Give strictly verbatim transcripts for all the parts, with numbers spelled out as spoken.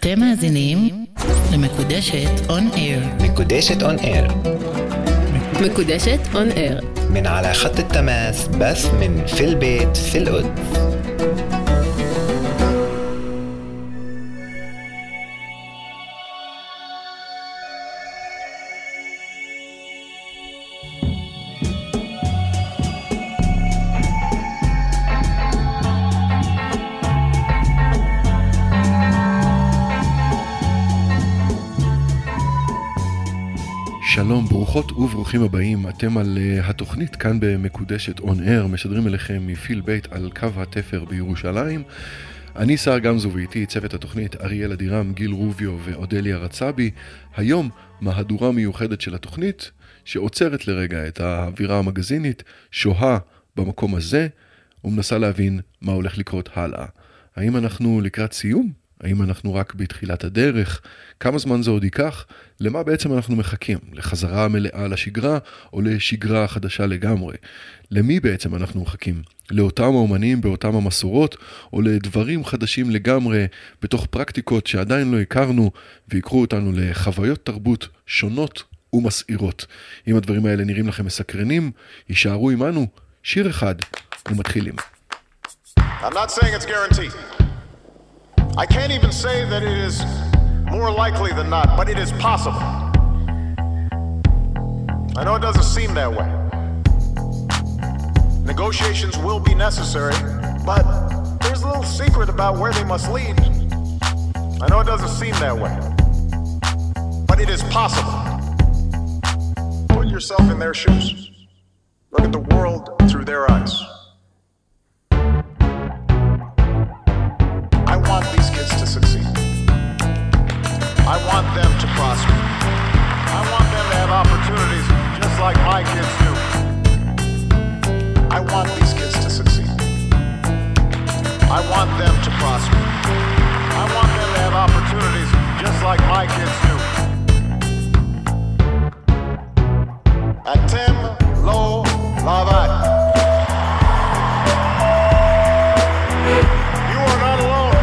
אתם מאזינים למקודשת on air. מקודשת on air. מקודשת on air. من على خط التماس بث من في البيت في القدس. שלום, ברוכות וברוכים הבאים. אתם על uh, התוכנית כאן במקודשת on air, משדרים אליכם מפיל בית על קו התפר בירושלים. אני שר גמזו ואיתי צוות התוכנית אריאל אדירם, גיל רוביו ואודליה רצבי. היום מהדורה מיוחדת של התוכנית שעוצרת לרגע את האווירה המגזינית, שוהה במקום הזה ומנסה להבין מה הולך לקרות הלאה. האם אנחנו לקראת סיום? האם אנחנו רק בתחילת הדרך? כמה זמן זה עוד ייקח? למה בעצם אנחנו מחכים? לחזרה מלאה לשגרה או לשגרה חדשה לגמרי? למי בעצם אנחנו מחכים? לאותם האומנים באותם המסורות או לדברים חדשים לגמרי בתוך פרקטיקות שעדיין לא הכרנו ויקחו אותנו לחוויות תרבות שונות ומסעירות? אם הדברים האלה נראים לכם מסקרנים, יישארו עמנו. שיר אחד ומתחילים. I'm not saying it's guaranteed. I can't even say that it is more likely than not, but it is possible. I know it doesn't seem that way. Negotiations will be necessary, but there's a little secret about where they must lead. I know it doesn't seem that way, but it is possible. Put yourself in their shoes. Look at the world through their eyes. I want these kids to succeed. I want them to prosper. I want them to have opportunities just like my kids do. I want these kids to succeed. I want them to prosper. I want them to have opportunities just like my kids do. Atem lo lavat. You are not alone.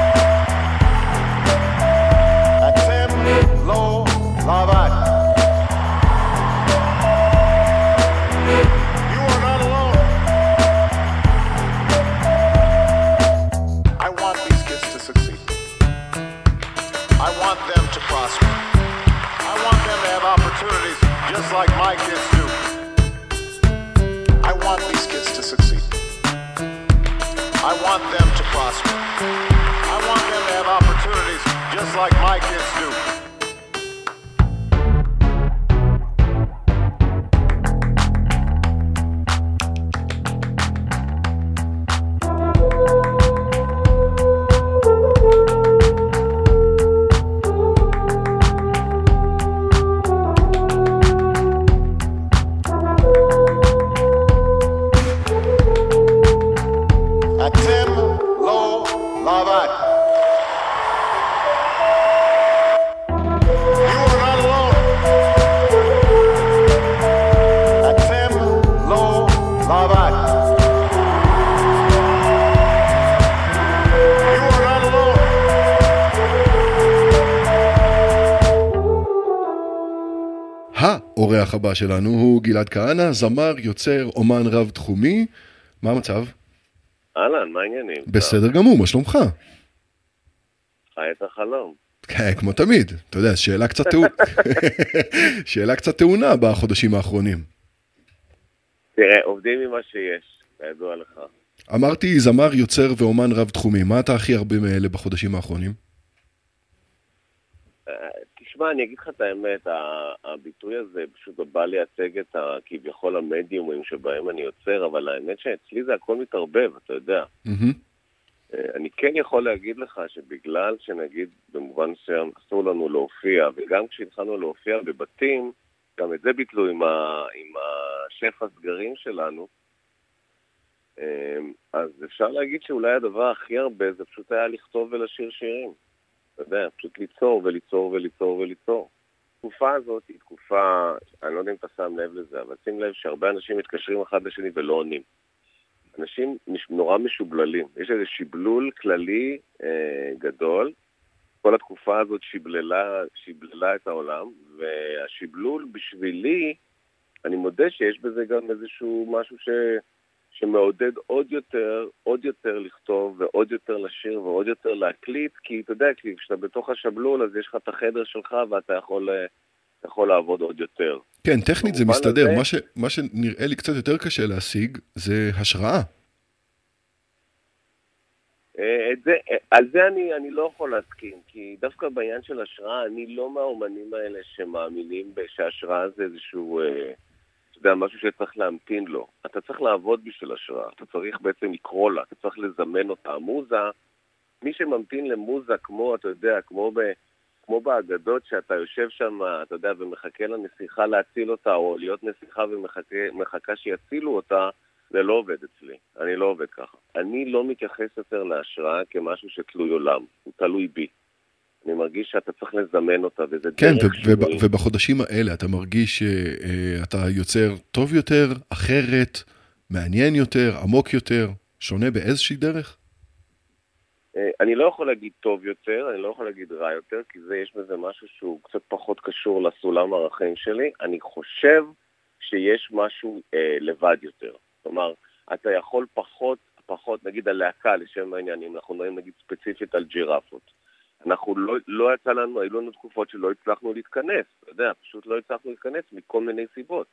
Atem lo lavat. You are not alone. I want these kids to succeed. I want them to prosper. I want them to have opportunities just like my kids do. I want these kids to succeed. I want them to prosper. I want them to have opportunities just like my kids do. Atem lo lavat. You are not alone. Atem lo lavat. You are not alone. האורח הבא שלנו הוא גלעד כהנא, זמר, יוצר, אומן רב תחומי. מה המצב? אהלן, מה העניינים? בסדר גמור, מה שלומך? חי את החלום. כן, כמו תמיד. אתה יודע, שאלה קצת טעונה. שאלה קצת טעונה בחודשים האחרונים. תראה, עובדים עם מה שיש, כידוע לך. אמרתי זמר, יוצר ואומן רב תחומי. מה אתה הכי הרבה מאלה בחודשים האחרונים? תשמע, אני אגיד לך את האמת, הביטוי הזה פשוט בא לייצג את כביכול המדיומים שבהם אני יוצר, אבל האמת שאצלי זה הכל מתערבב, אתה יודע. אני כן יכול להגיד לך שבגלל שנגיד במובן מסוים אסור לנו להופיע, וגם כשהתחלנו להופיע בבתים, גם את זה ביטלו עם, ה, עם השף הסגרים שלנו, אז אפשר להגיד שאולי הדבר הכי הרבה זה פשוט היה לכתוב ולשיר שירים. אתה יודע, פשוט ליצור וליצור וליצור וליצור. התקופה הזאת היא תקופה, אני לא יודע אם אתה שם לב לזה, אבל שים לב שהרבה אנשים מתקשרים אחד לשני ולא עונים. אנשים נורא משובללים. יש איזה שיבלול כללי אה, גדול. כל התקופה התקופה הזאת שיבללה, שיבללה את העולם, והשיבלול בשבילי, אני מודה שיש בזה גם איזשהו משהו ש... שמעודד עוד יותר, עוד יותר לכתוב, ועוד יותר לשיר, ועוד יותר להקליט, כי אתה יודע, כי כשאתה בתוך השבלול, אז יש לך את החדר שלך, ואתה יכול, יכול לעבוד עוד יותר. כן, טכנית זה מסתדר. מה, ש, מה שנראה לי קצת יותר קשה להשיג, זה השראה. את זה, על זה אני, אני לא יכול להסכים, כי דווקא בעניין של השראה, אני לא מהאומנים האלה שמאמינים שההשראה זה איזשהו... אתה יודע, משהו שצריך להמתין לו. אתה צריך לעבוד בשביל השראה, אתה צריך בעצם לקרוא לה, אתה צריך לזמן אותה. המוזה, מי שממתין למוזה כמו, אתה יודע, כמו, ב, כמו באגדות שאתה יושב שם, אתה יודע, ומחכה לנסיכה להציל אותה, או להיות נסיכה ומחכה שיצילו אותה, זה לא עובד אצלי. אני לא עובד ככה. אני לא מתייחס יותר להשראה כמשהו שתלוי עולם. הוא תלוי בי. אני מרגיש שאתה צריך לזמן אותה, וזה כן, דרך ו- שינוי. וב- ובחודשים האלה אתה מרגיש שאתה יוצר טוב יותר, אחרת, מעניין יותר, עמוק יותר, שונה באיזושהי דרך? אני לא יכול להגיד טוב יותר, אני לא יכול להגיד רע יותר, כי זה יש בזה משהו שהוא קצת פחות קשור לסולם הערכים שלי. אני חושב שיש משהו אה, לבד יותר. כלומר, אתה יכול פחות, פחות, נגיד הלהקה לשם העניינים, אנחנו נראים נגיד ספציפית על ג'ירפות. אנחנו לא, לא יצא לנו, היו לנו תקופות שלא הצלחנו להתכנס, אתה יודע, פשוט לא הצלחנו להתכנס מכל מיני סיבות.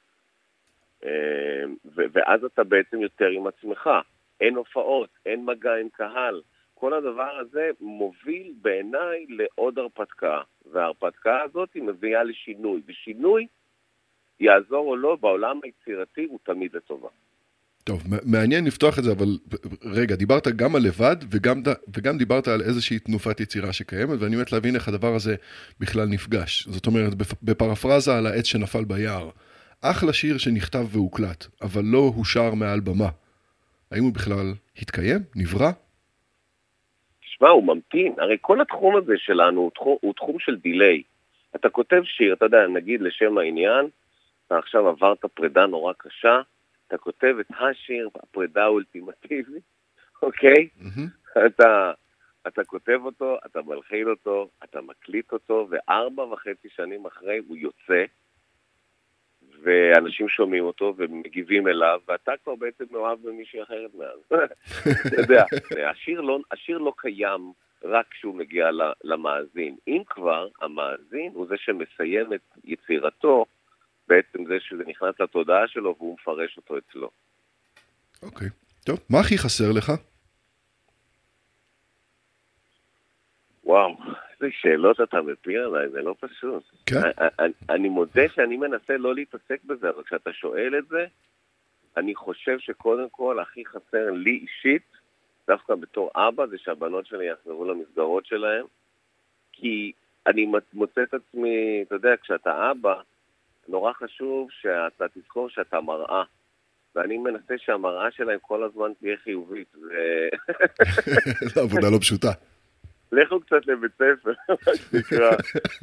ו- ואז אתה בעצם יותר עם עצמך. אין הופעות, אין מגע עם קהל. כל הדבר הזה מוביל בעיניי לעוד הרפתקה, וההרפתקה הזאת היא מביאה לשינוי. ושינוי, יעזור או לא, בעולם היצירתי הוא תמיד לטובה. טוב, מעניין לפתוח את זה, אבל רגע, דיברת גם על לבד, וגם, וגם דיברת על איזושהי תנופת יצירה שקיימת, ואני מת להבין איך הדבר הזה בכלל נפגש. זאת אומרת, בפרפרזה על העץ שנפל ביער, אחלה שיר שנכתב והוקלט, אבל לא הושר מעל במה. האם הוא בכלל התקיים? נברא? תשמע, הוא ממתין. הרי כל התחום הזה שלנו הוא תחום, הוא תחום של דיליי. אתה כותב שיר, אתה יודע, נגיד לשם העניין, אתה עכשיו עברת פרידה נורא קשה, אתה כותב את השיר, הפרידה האולטימטיבית, אוקיי? Mm-hmm. אתה, אתה כותב אותו, אתה מלחין אותו, אתה מקליט אותו, וארבע וחצי שנים אחרי הוא יוצא, ואנשים שומעים אותו ומגיבים אליו, ואתה כבר בעצם מאוהב במישהי אחרת מאז. אתה יודע, השיר לא, השיר לא קיים רק כשהוא מגיע למאזין. אם כבר, המאזין הוא זה שמסיים את יצירתו, בעצם זה שזה נכנס לתודעה שלו, והוא מפרש אותו אצלו. אוקיי. טוב, מה הכי חסר לך? וואו, איזה שאלות אתה מפיל עליי, זה לא פשוט. כן. אני, אני מודה שאני מנסה לא להתעסק בזה, אבל כשאתה שואל את זה, אני חושב שקודם כל הכי חסר לי אישית, דווקא בתור אבא, זה שהבנות שלי יחזרו למסגרות שלהם, כי אני מוצא את עצמי, אתה יודע, כשאתה אבא, נורא חשוב שאתה תזכור שאתה מראה, ואני מנסה שהמראה שלהם כל הזמן תהיה חיובית. זו עבודה לא פשוטה. לכו קצת לבית ספר, מה שנקרא.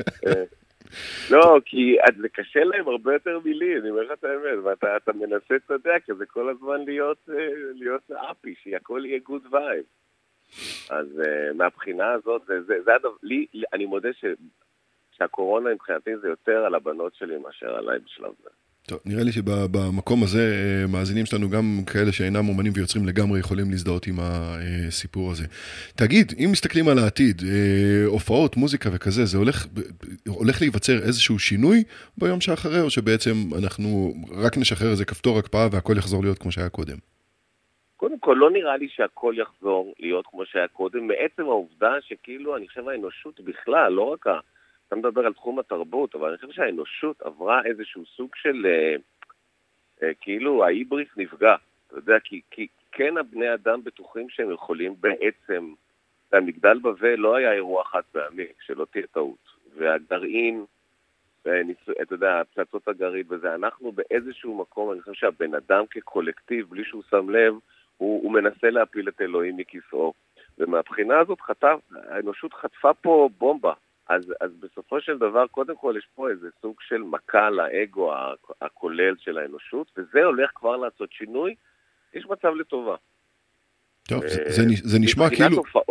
לא, כי זה קשה להם הרבה יותר מילי, אני אומר לך את האמת, ואתה מנסה, אתה יודע, כזה כל הזמן להיות אפי, שהכל יהיה גוד וייב. אז מהבחינה הזאת, אני מודה ש... שהקורונה מבחינתי זה יותר על הבנות שלי מאשר עליי בשלב זה. טוב, נראה לי שבמקום הזה מאזינים שלנו גם כאלה שאינם אומנים ויוצרים לגמרי יכולים להזדהות עם הסיפור הזה. תגיד, אם מסתכלים על העתיד, הופעות, מוזיקה וכזה, זה הולך, הולך להיווצר איזשהו שינוי ביום שאחרי, או שבעצם אנחנו רק נשחרר איזה כפתור הקפאה והכל יחזור להיות כמו שהיה קודם? קודם כל, לא נראה לי שהכל יחזור להיות כמו שהיה קודם, מעצם העובדה שכאילו, אני חושב האנושות בכלל, לא רק ה... אתה מדבר על תחום התרבות, אבל אני חושב שהאנושות עברה איזשהו סוג של, אה, אה, כאילו ההיבריס נפגע. אתה יודע, כי, כי כן הבני אדם בטוחים שהם יכולים בעצם, המגדל בבל לא היה אירוע חד פעמי, שלא תהיה טעות. והגרעין, אתה יודע, פצצות הגרעין וזה, אנחנו באיזשהו מקום, אני חושב שהבן אדם כקולקטיב, בלי שהוא שם לב, הוא, הוא מנסה להפיל את אלוהים מכיסאו. ומהבחינה הזאת חטף, האנושות חטפה פה בומבה. אז, אז בסופו של דבר, קודם כל יש פה איזה סוג של מכה לאגו הכולל של האנושות, וזה הולך כבר לעשות שינוי, יש מצב לטובה. טוב, זה, זה, זה נשמע כאילו... מבחינת הופעות,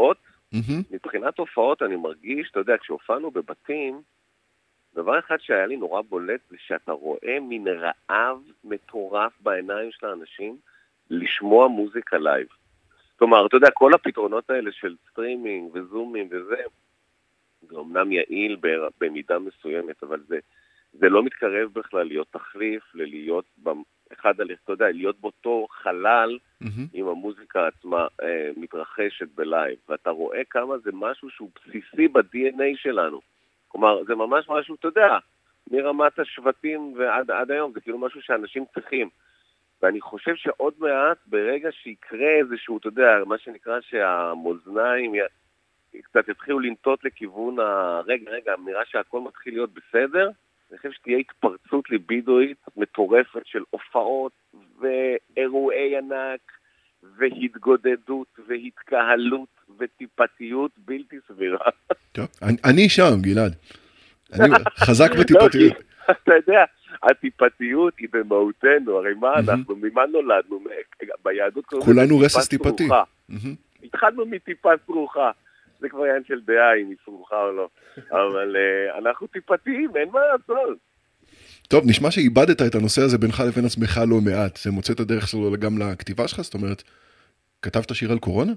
מבחינת הופעות אני מרגיש, אתה יודע, כשהופענו בבתים, דבר אחד שהיה לי נורא בולט, זה שאתה רואה מין רעב מטורף בעיניים של האנשים, לשמוע מוזיקה לייב. כלומר, אתה יודע, כל הפתרונות האלה של סטרימינג וזומים וזה, זה אמנם יעיל במידה מסוימת, אבל זה, זה לא מתקרב בכלל להיות תחליף, ללהיות אחד על, אתה יודע, להיות באותו חלל mm-hmm. עם המוזיקה עצמה אה, מתרחשת בלייב, ואתה רואה כמה זה משהו שהוא בסיסי ב-די אן איי שלנו. כלומר, זה ממש משהו, אתה יודע, מרמת השבטים ועד עד היום, זה כאילו משהו שאנשים צריכים. ואני חושב שעוד מעט, ברגע שיקרה איזשהו, אתה יודע, מה שנקרא שהמאזניים קצת יתחילו לנטות לכיוון הרגע, רגע, נראה שהכל מתחיל להיות בסדר, אני חושב שתהיה התפרצות ליבידואית מטורפת של הופעות ואירועי ענק והתגודדות והתקהלות וטיפתיות בלתי סבירה. טוב, אני שם, גלעד. אני חזק בטיפתיות. אתה יודע, הטיפתיות היא במהותנו, הרי מה אנחנו, ממה נולדנו? ביהדות כולנו רסס טיפתי. התחלנו מטיפת פרוחה. זה כבר עניין של דעה אם היא פרוחה או לא. אבל אנחנו טיפתיים, אין מה לעשות. טוב, נשמע שאיבדת את הנושא הזה בינך לבין עצמך לא מעט. זה מוצא את הדרך שלו גם לכתיבה שלך? זאת אומרת, כתבת שיר על קורונה?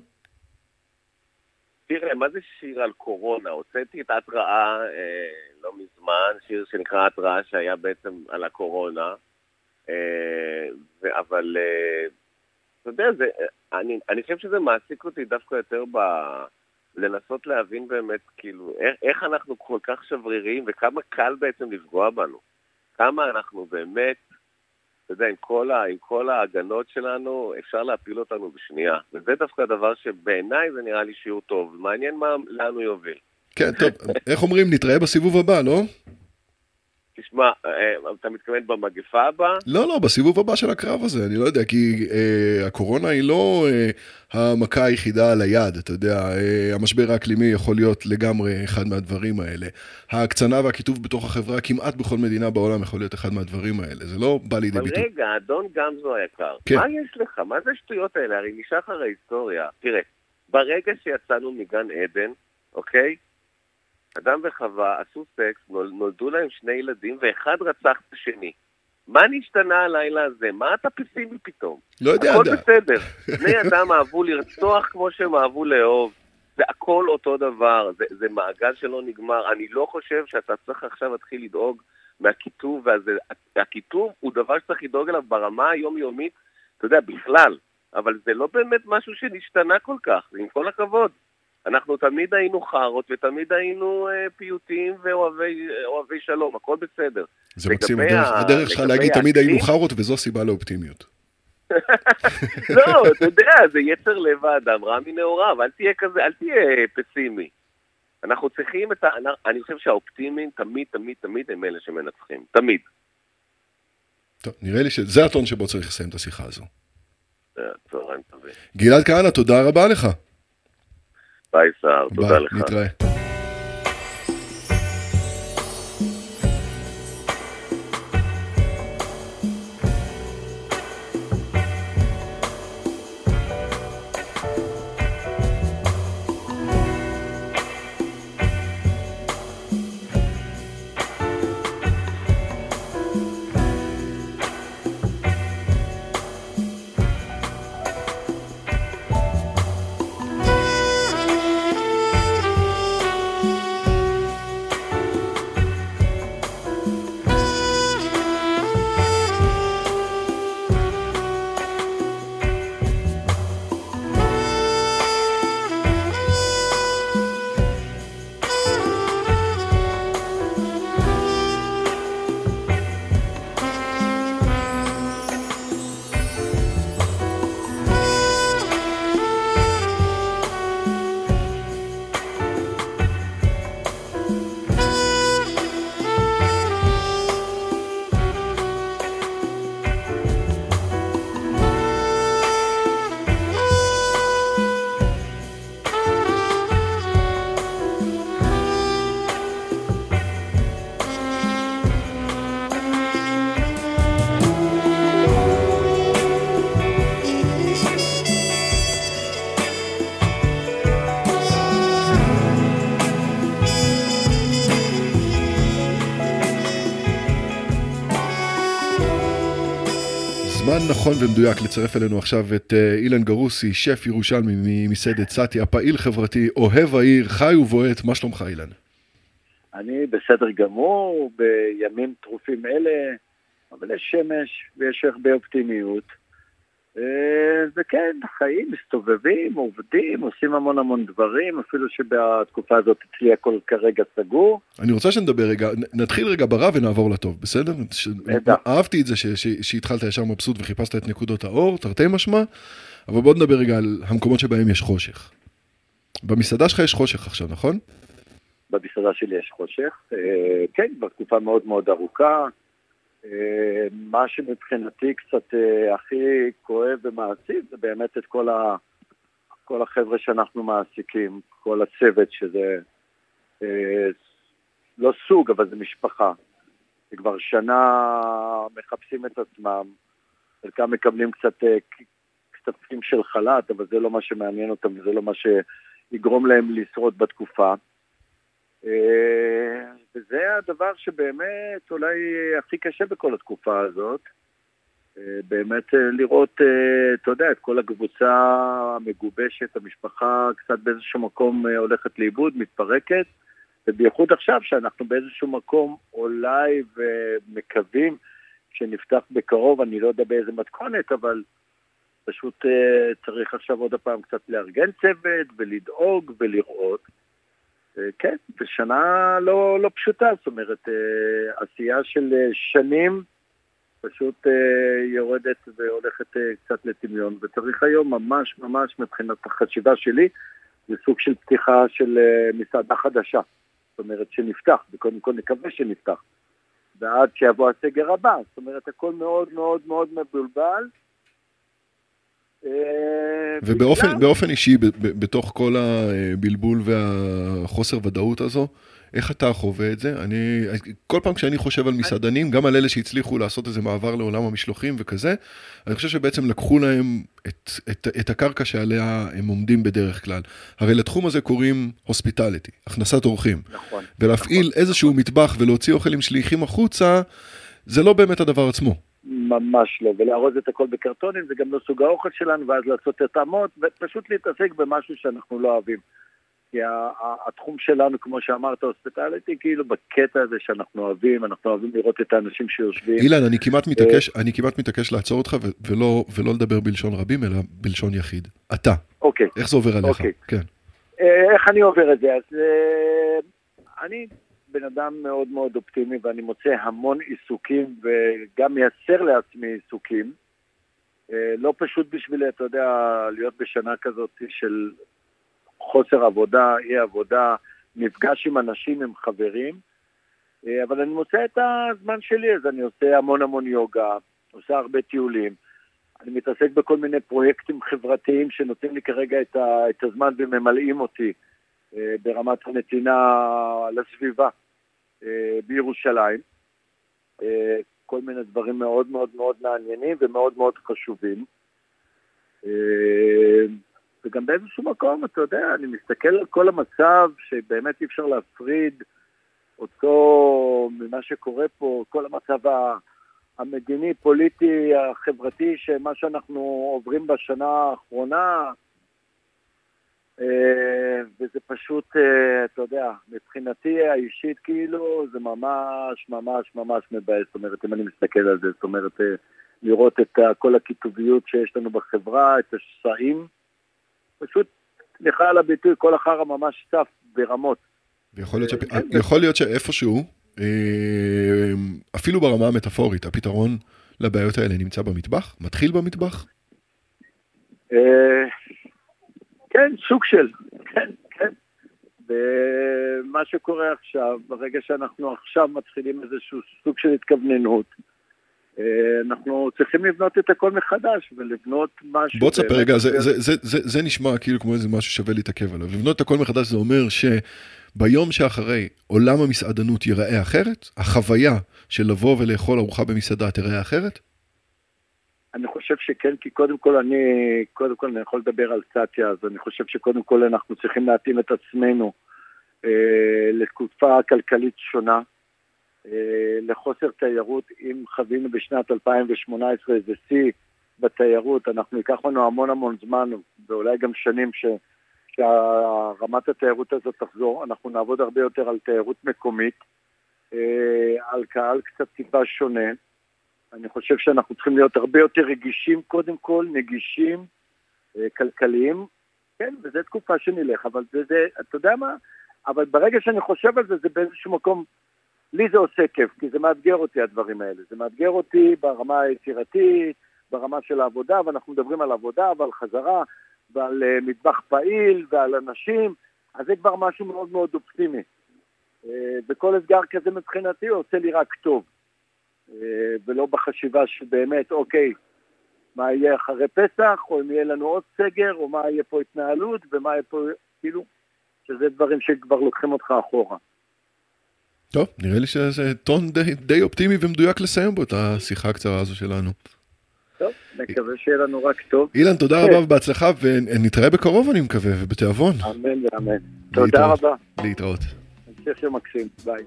תראה, מה זה שיר על קורונה? הוצאתי את ההתראה אה, לא מזמן, שיר שנקרא התראה שהיה בעצם על הקורונה, אה, ו- אבל אה, אתה יודע, זה, אני, אני חושב שזה מעסיק אותי דווקא יותר ב... לנסות להבין באמת, כאילו, איך, איך אנחנו כל כך שבריריים, וכמה קל בעצם לפגוע בנו. כמה אנחנו באמת, אתה יודע, עם כל, ה, עם כל ההגנות שלנו, אפשר להפיל אותנו בשנייה. וזה דווקא דבר שבעיניי זה נראה לי שיעור טוב. מעניין מה לנו יוביל. כן, טוב. איך אומרים? נתראה בסיבוב הבא, לא? תשמע, אתה מתכוון במגפה הבאה? לא, לא, בסיבוב הבא של הקרב הזה. אני לא יודע, כי אה, הקורונה היא לא אה, המכה היחידה על היד. אתה יודע, אה, המשבר האקלימי יכול להיות לגמרי אחד מהדברים האלה. ההקצנה והכיתוב בתוך החברה כמעט בכל מדינה בעולם יכול להיות אחד מהדברים האלה. זה לא בא לידי ביטוי. אבל רגע, אדון גמזו היקר, כן. מה יש לך? מה זה שטויות האלה? הרי נשאר ההיסטוריה. תראה, ברגע שיצאנו מגן עדן, אוקיי? אדם וחווה עשו סקס, נולדו להם שני ילדים, ואחד רצח את השני. מה נשתנה הלילה הזה? מה אתה פסימי פתאום? לא יודע. הכל בסדר. בני אדם אהבו לרצוח כמו שהם אהבו לאהוב. זה הכל אותו דבר. זה, זה מעגל שלא נגמר. אני לא חושב שאתה צריך עכשיו להתחיל לדאוג מהכיתוב, והכיתוב הוא דבר שצריך לדאוג אליו ברמה היומיומית, אתה יודע, בכלל. אבל זה לא באמת משהו שנשתנה כל כך, עם כל הכבוד. אנחנו תמיד היינו חרות, ותמיד היינו אה, פיוטים ואוהבי שלום, הכל בסדר. זה מקסים, הדרך, ה... הדרך שלך להגיד תמיד היינו חרות, וזו סיבה לאופטימיות. לא, אתה יודע, זה יצר לב האדם, רע מנעוריו, אל תהיה כזה, אל תהיה פסימי. אנחנו צריכים את ה... אני חושב שהאופטימיים תמיד, תמיד, תמיד הם אלה שמנצחים, תמיד. טוב, נראה לי שזה הטון שבו צריך לסיים את השיחה הזו. צהריים טובים. גלעד כהנא, תודה רבה לך. ביי שר, תודה לך. ביי, נתראה. זמן נכון ומדויק לצרף אלינו עכשיו את אילן גרוסי, שף ירושלמי ממסעדת סאטי, הפעיל חברתי, אוהב העיר, חי ובועט. מה שלומך אילן? אני בסדר גמור, בימים טרופים אלה, אבל יש שמש ויש הרבה אופטימיות. וכן, חיים, מסתובבים, עובדים, עושים המון המון דברים, אפילו שבתקופה הזאת אצלי הכל כרגע סגור. אני רוצה שנדבר רגע, נתחיל רגע ברע ונעבור לטוב, בסדר? ש... אהבתי את זה ש... ש... שהתחלת ישר מבסוט וחיפשת את נקודות האור, תרתי משמע, אבל בוא נדבר רגע על המקומות שבהם יש חושך. במסעדה שלך יש חושך עכשיו, נכון? במסעדה שלי יש חושך, כן, בתקופה מאוד מאוד ארוכה. מה שמבחינתי קצת הכי כואב ומעציב זה באמת את כל, ה, כל החבר'ה שאנחנו מעסיקים, כל הצוות שזה לא סוג אבל זה משפחה, כבר שנה מחפשים את עצמם, חלקם מקבלים קצת כספים של חל"ת, אבל זה לא מה שמעניין אותם וזה לא מה שיגרום להם לשרוד בתקופה. וזה הדבר שבאמת אולי הכי קשה בכל התקופה הזאת, באמת לראות, אתה יודע, את כל הקבוצה המגובשת, המשפחה קצת באיזשהו מקום הולכת לאיבוד, מתפרקת, ובייחוד עכשיו שאנחנו באיזשהו מקום אולי ומקווים שנפתח בקרוב, אני לא יודע באיזה מתכונת, אבל פשוט צריך עכשיו עוד הפעם קצת לארגן צוות ולדאוג ולראות. כן, בשנה לא, לא פשוטה, זאת אומרת, עשייה של שנים פשוט יורדת והולכת קצת לטמיון, וצריך היום ממש ממש מבחינת החשיבה שלי, זה סוג של פתיחה של מסעדה חדשה, זאת אומרת שנפתח, וקודם כל נקווה שנפתח, ועד שיבוא הסגר הבא, זאת אומרת הכל מאוד מאוד מאוד מבולבל, ובאופן באופן אישי, בתוך כל הבלבול והחוסר ודאות הזו, איך אתה חווה את זה? אני, כל פעם כשאני חושב על מסעדנים, גם על אלה שהצליחו לעשות איזה מעבר לעולם המשלוחים וכזה, אני חושב שבעצם לקחו להם את, את, את הקרקע שעליה הם עומדים בדרך כלל. הרי לתחום הזה קוראים הוספיטליטי, הכנסת אורחים. נכון. ולהפעיל נכון, איזשהו נכון. מטבח ולהוציא אוכל עם שליחים החוצה, זה לא באמת הדבר עצמו. ממש לא, ולארוז את הכל בקרטונים, זה גם לא סוג האוכל שלנו, ואז לעשות את העמות, ופשוט להתעסק במשהו שאנחנו לא אוהבים. כי התחום שלנו, כמו שאמרת, הוספיטליטי, כאילו בקטע הזה שאנחנו אוהבים, אנחנו אוהבים לראות את האנשים שיושבים. אילן, אני כמעט מתעקש, אני כמעט מתעקש לעצור אותך, ולא, ולא לדבר בלשון רבים, אלא בלשון יחיד. אתה. אוקיי. איך זה עובר עליך? אוקיי. כן. איך אני עובר את זה? אז אני בן אדם מאוד מאוד אופטימי, ואני מוצא המון עיסוקים, וגם מייצר לעצמי עיסוקים. לא פשוט בשביל, אתה יודע, להיות בשנה כזאת של חוסר עבודה, אי עבודה, מפגש עם אנשים, עם חברים, אבל אני מוצא את הזמן שלי, אז אני עושה המון המון יוגה, עושה הרבה טיולים, אני מתעסק בכל מיני פרויקטים חברתיים שנותנים לי כרגע את, ה, את הזמן וממלאים אותי ברמת הנתינה לסביבה בירושלים, כל מיני דברים מאוד מאוד מאוד מעניינים ומאוד מאוד חשובים, וגם באיזשהו מקום, אתה יודע, אני מסתכל על כל המצב שבאמת אי אפשר להפריד אותו ממה שקורה פה, כל המצב המדיני, פוליטי, החברתי, שמה שאנחנו עוברים בשנה האחרונה, וזה פשוט, אתה יודע, מבחינתי האישית כאילו, זה ממש ממש ממש מבאס, זאת אומרת, אם אני מסתכל על זה, זאת אומרת, לראות את כל הכיתוביות שיש לנו בחברה, את השסעים, פשוט, סליחה על הביטוי, כל החרה ממש צף ברמות. ויכול להיות, שפ... יכול להיות שאיפשהו, אפילו ברמה המטאפורית, הפתרון לבעיות האלה נמצא במטבח? מתחיל במטבח? כן, סוג של, כן, כן. ומה שקורה עכשיו, ברגע שאנחנו עכשיו מתחילים איזשהו סוג של התכווננות, אנחנו צריכים לבנות את הכל מחדש, ולבנות משהו... בוא תספר רגע, זה, זה, זה, זה, זה נשמע כאילו כמו איזה משהו שווה להתעכב עליו. לבנות את הכל מחדש זה אומר שביום שאחרי עולם המסעדנות ייראה אחרת, החוויה של לבוא ולאכול ארוחה במסעדה תראה אחרת? אני חושב שכן, כי קודם כל אני, קודם כל אני יכול לדבר על סטיה, אז אני חושב שקודם כל אנחנו צריכים להתאים את עצמנו אה, לתקופה כלכלית שונה, לחוסר תיירות. אם חווינו בשנת אלפיים שמונה עשרה איזה שיא בתיירות, אנחנו ייקח לנו המון המון זמן, ואולי גם שנים ש... שהרמת התיירות הזאת תחזור. אנחנו נעבוד הרבה יותר על תיירות מקומית, על קהל קצת טיפה שונה. אני חושב שאנחנו צריכים להיות הרבה יותר רגישים קודם כל, נגישים, כלכליים, כן, וזו תקופה שנלך, אבל זה, זה, אתה יודע מה? אבל ברגע שאני חושב על זה, זה באיזשהו מקום, לי זה עושה כיף, כי זה מאתגר אותי הדברים האלה. זה מאתגר אותי ברמה היצירתית, ברמה של העבודה, ואנחנו מדברים על עבודה ועל חזרה, ועל uh, מטבח פעיל ועל אנשים, אז זה כבר משהו מאוד מאוד אופטימי. Uh, וכל אתגר כזה מבחינתי עושה לי רק טוב. Uh, ולא בחשיבה שבאמת, אוקיי, מה יהיה אחרי פסח, או אם יהיה לנו עוד סגר, או מה יהיה פה התנהלות, ומה יהיה פה, כאילו, שזה דברים שכבר לוקחים אותך אחורה. טוב, נראה לי שזה טון די, די אופטימי ומדויק לסיים בו את השיחה הקצרה הזו שלנו. טוב, נקווה שיהיה לנו רק טוב. אילן, תודה רבה ובהצלחה, ונתראה בקרוב אני מקווה, ובתיאבון. אמן ואמן. תודה רבה. להתראות. המשך יום מקסים, ביי.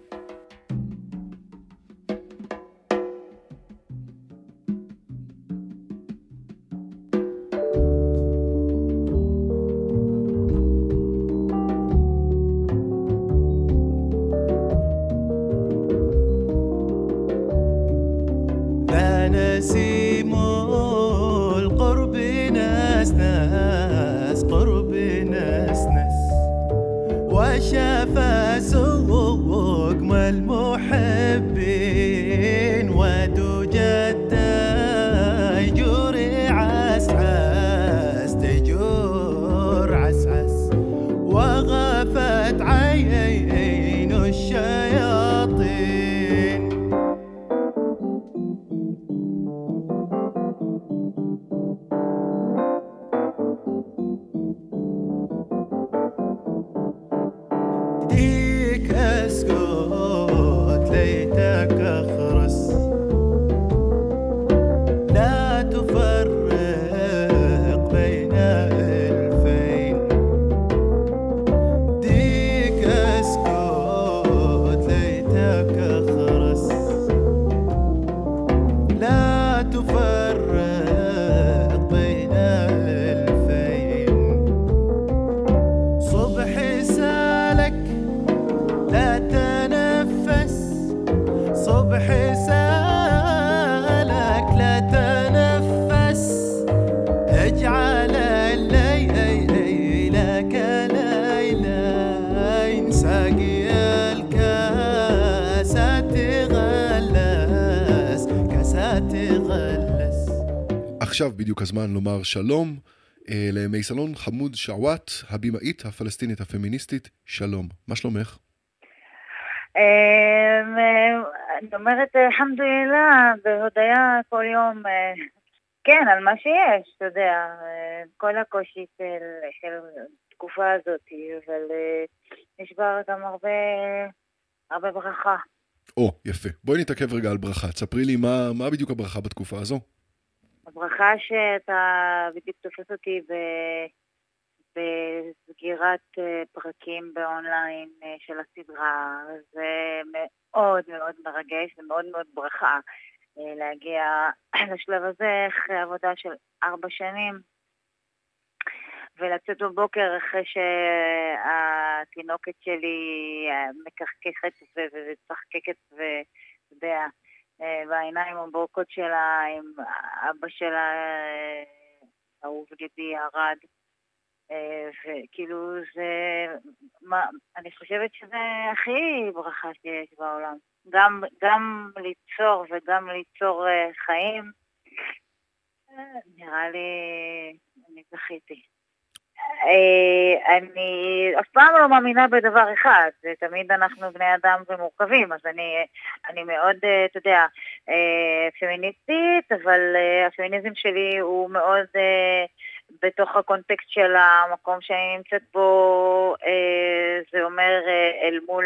עכשיו בדיוק הזמן לומר שלום אה, למיסלון חמוד שעוואט, הבימאית הפלסטינית הפמיניסטית. שלום, מה שלומך? אני אומרת אלחמדולillah, בהודיה כל יום, כן, על מה שיש, אתה יודע, כל הקושי של, של התקופה הזאת, אבל נשבר גם הרבה, הרבה ברכה. או, יפה. בואי נתעכב רגע על ברכה. תספרי לי מה, מה בדיוק הברכה בתקופה הזו? הברכה שאתה בדיוק תופס אותי ב... בסגירת פרקים באונליין של הסדרה, זה מאוד מאוד מרגש ומאוד מאוד ברכה להגיע לשלב הזה אחרי עבודה של ארבע שנים ולצאת בבוקר אחרי שהתינוקת שלי מקחקחת וצחקקת ויודע בעיניים הבורקות שלה עם אבא שלה אהוב ליבי הרד, וכאילו זה, מה, אני חושבת שזה הכי ברכה שיש בעולם. גם, גם ליצור וגם ליצור חיים, נראה לי, אני זכיתי. אני אף פעם לא מאמינה בדבר אחד, תמיד אנחנו בני אדם ומורכבים, אז אני, אני מאוד, אתה יודע, פמיניסטית, אבל הפמיניזם שלי הוא מאוד בתוך הקונטקסט של המקום שאני נמצאת בו, זה אומר אל מול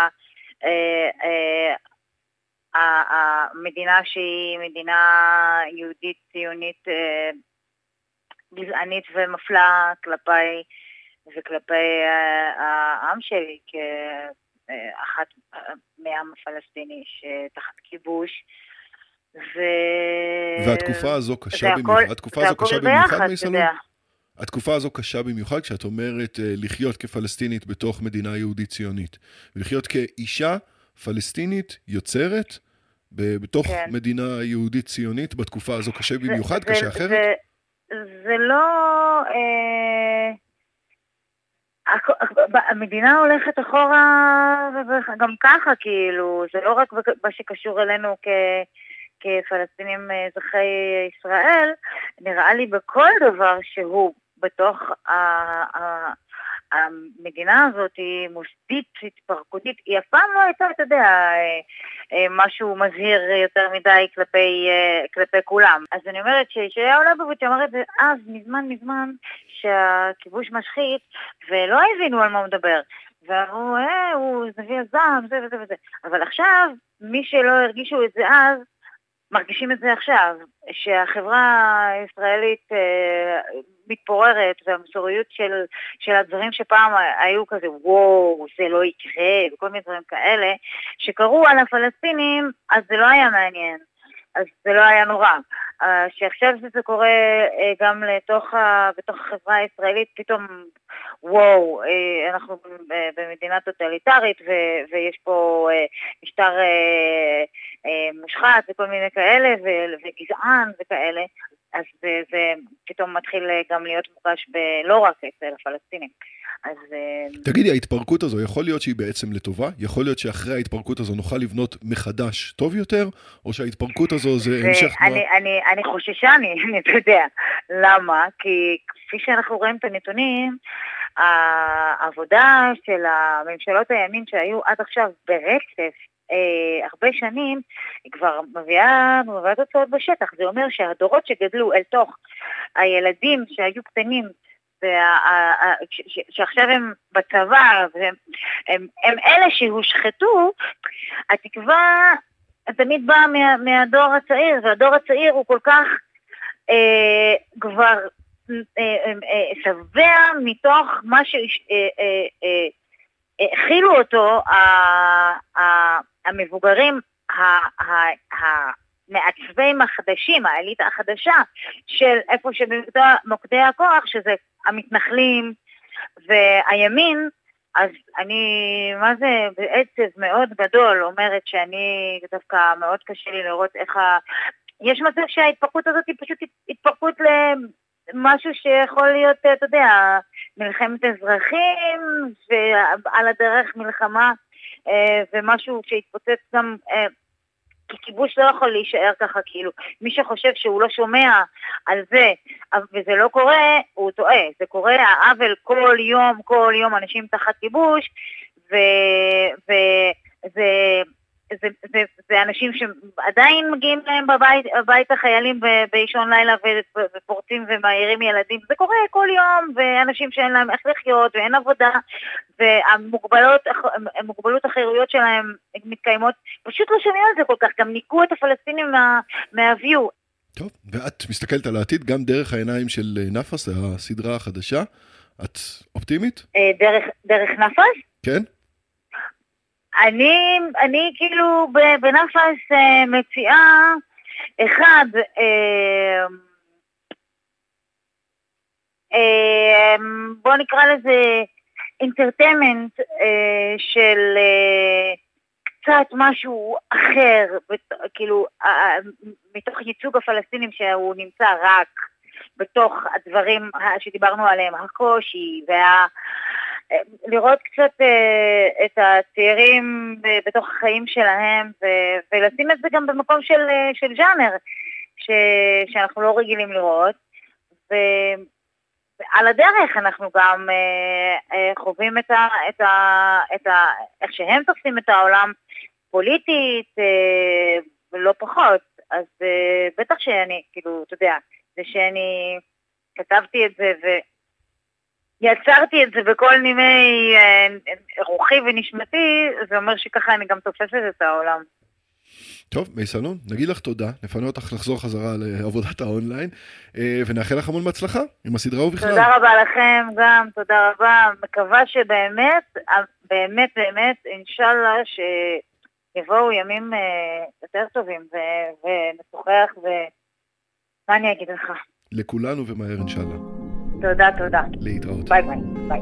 המדינה שהיא מדינה יהודית ציונית גזענית ומפלה כלפיי וכלפי העם שלי כאחת העם הפלסטיני שתחת כיבוש. ו... והתקופה הזו קשה במיוחד, התקופה הזו קשה במיוחד מייסלון? התקופה הזו קשה במיוחד כשאת אומרת לחיות כפלסטינית בתוך מדינה יהודית ציונית, ולחיות כאישה פלסטינית יוצרת בתוך כן. מדינה יהודית ציונית בתקופה הזו קשה במיוחד, זה, קשה אחרת? זה, זה לא... אה... המדינה הולכת אחורה גם ככה, כאילו, זה לא רק מה שקשור אלינו כ... כפלסטינים אזרחי ישראל, נראה לי בכל דבר שהוא בתוך המדינה הזאת היא מוסדית, התפרקותית, היא אף פעם לא הייתה, אתה יודע, משהו מזהיר יותר מדי כלפי, כלפי כולם. אז אני אומרת שישעיהו ליבוביץ' אמר את זה אז, מזמן מזמן, שהכיבוש משחית, ולא הבינו על מה הוא מדבר. ואמרו, אה, הוא נביא הזעם, זה וזה וזה. אבל עכשיו, מי שלא הרגישו את זה אז, מרגישים את זה עכשיו, שהחברה הישראלית אה, מתפוררת, והמסוריות של, של הדברים שפעם היו כזה, וואו, זה לא יקרה, וכל מיני דברים כאלה, שקראו על הפלסטינים, אז זה לא היה מעניין, אז זה לא היה נורא. אה, שעכשיו זה קורה אה, גם לתוך, ה, בתוך החברה הישראלית, פתאום, וואו, אה, אנחנו במדינה טוטליטרית, ו, ויש פה אה, משטר... אה, מושחת וכל מיני כאלה, וגזען וכאלה, אז זה, זה פתאום מתחיל גם להיות מוגש לא רק אצל הפלסטינים. אז... תגידי, ההתפרקות הזו, יכול להיות שהיא בעצם לטובה? יכול להיות שאחרי ההתפרקות הזו נוכל לבנות מחדש טוב יותר? או שההתפרקות הזו זה המשך... אני, אני, אני חוששה, אני, אני אתה יודע. למה? כי כפי שאנחנו רואים את הנתונים, העבודה של הממשלות הימין שהיו עד עכשיו ברצף, אה, הרבה שנים, היא כבר מביאה, מביאה תוצאות בשטח. זה אומר שהדורות שגדלו אל תוך הילדים שהיו קטנים, וה, ש, ש, שעכשיו הם בצבא, והם, הם, הם אלה שהושחתו, התקווה תמיד באה מה, מהדור הצעיר, והדור הצעיר הוא כל כך אה, כבר אה, אה, אה, שבע מתוך מה שהכילו אה, אה, אותו המבוגרים המעצבים החדשים, האליטה החדשה של איפה שבמוקדי הכוח, שזה המתנחלים והימין. אז אני, מה זה בעצב מאוד גדול, אומרת שאני דווקא מאוד קשה לי לראות איך ה... יש מצב שההתפרקות הזאת היא פשוט התפרקות למשהו שיכול להיות, אתה יודע, מלחמת אזרחים, ועל הדרך מלחמה, ומשהו שהתפוצץ גם, כי כיבוש לא יכול להישאר ככה, כאילו, מי שחושב שהוא לא שומע על זה, וזה לא קורה, הוא טועה. זה קורה, העוול כל יום, כל יום אנשים תחת כיבוש, וזה... זה, זה, זה אנשים שעדיין מגיעים להם בבית, בבית החיילים באישון לילה ופורצים ומעירים ילדים. זה קורה כל יום, ואנשים שאין להם איך לחיות ואין עבודה, והמוגבלות, המוגבלות החירויות שלהם מתקיימות. פשוט לא שומעים על זה כל כך, גם ניקו את הפלסטינים מה, מהוויו. טוב, ואת מסתכלת על העתיד גם דרך העיניים של נפס, הסדרה החדשה. את אופטימית? דרך, דרך נפס? כן. אני, אני כאילו בנפס מציעה אחד, בוא נקרא לזה אינטרטיימנט של קצת משהו אחר, כאילו מתוך ייצוג הפלסטינים שהוא נמצא רק בתוך הדברים שדיברנו עליהם, הקושי וה... לראות קצת uh, את הצעירים ב- בתוך החיים שלהם, ו- ולשים את זה גם במקום של, uh, של ז'אנר, ש- שאנחנו לא רגילים לראות, ו- ועל הדרך אנחנו גם uh, uh, חווים את ה- את ה- את ה- איך שהם תופסים את העולם פוליטית, uh, ולא פחות, אז uh, בטח שאני, כאילו, אתה יודע, זה שאני כתבתי את זה ו... יצרתי את זה בכל נימי רוחי ונשמתי, זה אומר שככה אני גם תופסת את העולם. טוב, מייסלון, נגיד לך תודה, נפנה אותך לחזור חזרה לעבודת האונליין, ונאחל לך המון בהצלחה עם הסדרה ובכלל. תודה רבה לכם גם, תודה רבה, מקווה שבאמת, באמת באמת, אינשאללה יבואו ימים יותר טובים ונשוחח, ומה אני אגיד לך? לכולנו ומהר אינשאללה. תודה, תודה. להתראות. ביי ביי. ביי.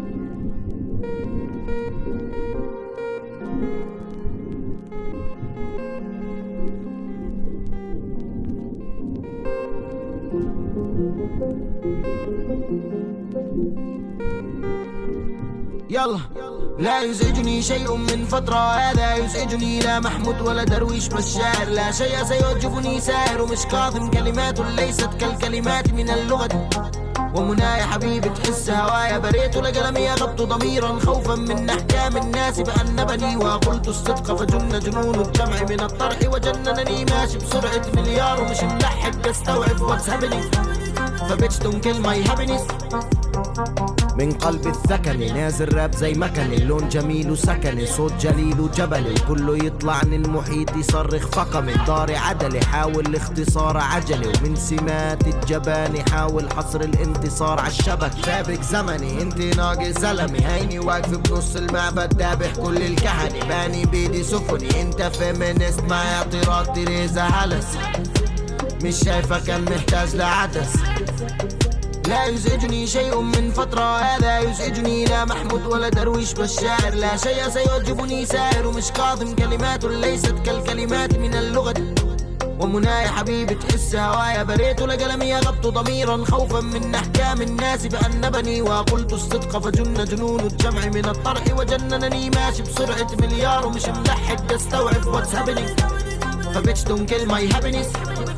يلا لا يزعجني شيء من فترة هذا يزعجني لا محمود ولا درويش بشار لا شيء سيعجبني سائر ومش كاظم كلمات ليست كالكلمات من اللغة ومنايا حبيبي تحس هوايا بريت لقلمي غبت ضميرا خوفا من أحكام الناس فأنبني وقلت الصدق فجن جنون الجمع من الطرح وجننني ماشي بسرعة مليار ومش ملحق استوعب واتس هابينج فبيتش دون كل ماي هابينس من قلب الثكني نازل راب زي مكني اللون جميل وسكني صوت جليل وجبلي كله يطلع من المحيط يصرخ فقمي ضاري عدلي حاول الاختصار عجلي ومن سمات الجبان حاول حصر الانتصار عالشبك شابك زمني انت ناقص زلمي هيني واقف بنص المعبد دابح كل الكهني باني بيدي سفني انت فيمينست مع اعتراض تريزا هلس مش شايفة كان محتاج لعدس لا يزعجني شيء من فترة هذا يزعجني لا محمود ولا درويش بشار لا شيء سيعجبني سائر ومش كاظم كلمات ليست كالكلمات من اللغة ومنايا حبيبي تحس هوايا بريت لقلمي غبت ضميرا خوفا من أحكام الناس فأنبني وقلت الصدق فجن جنون الجمع من الطرح وجننني ماشي بسرعة مليار ومش ملحق استوعب واتس هابينج فبيتش دون كل ماي هابينس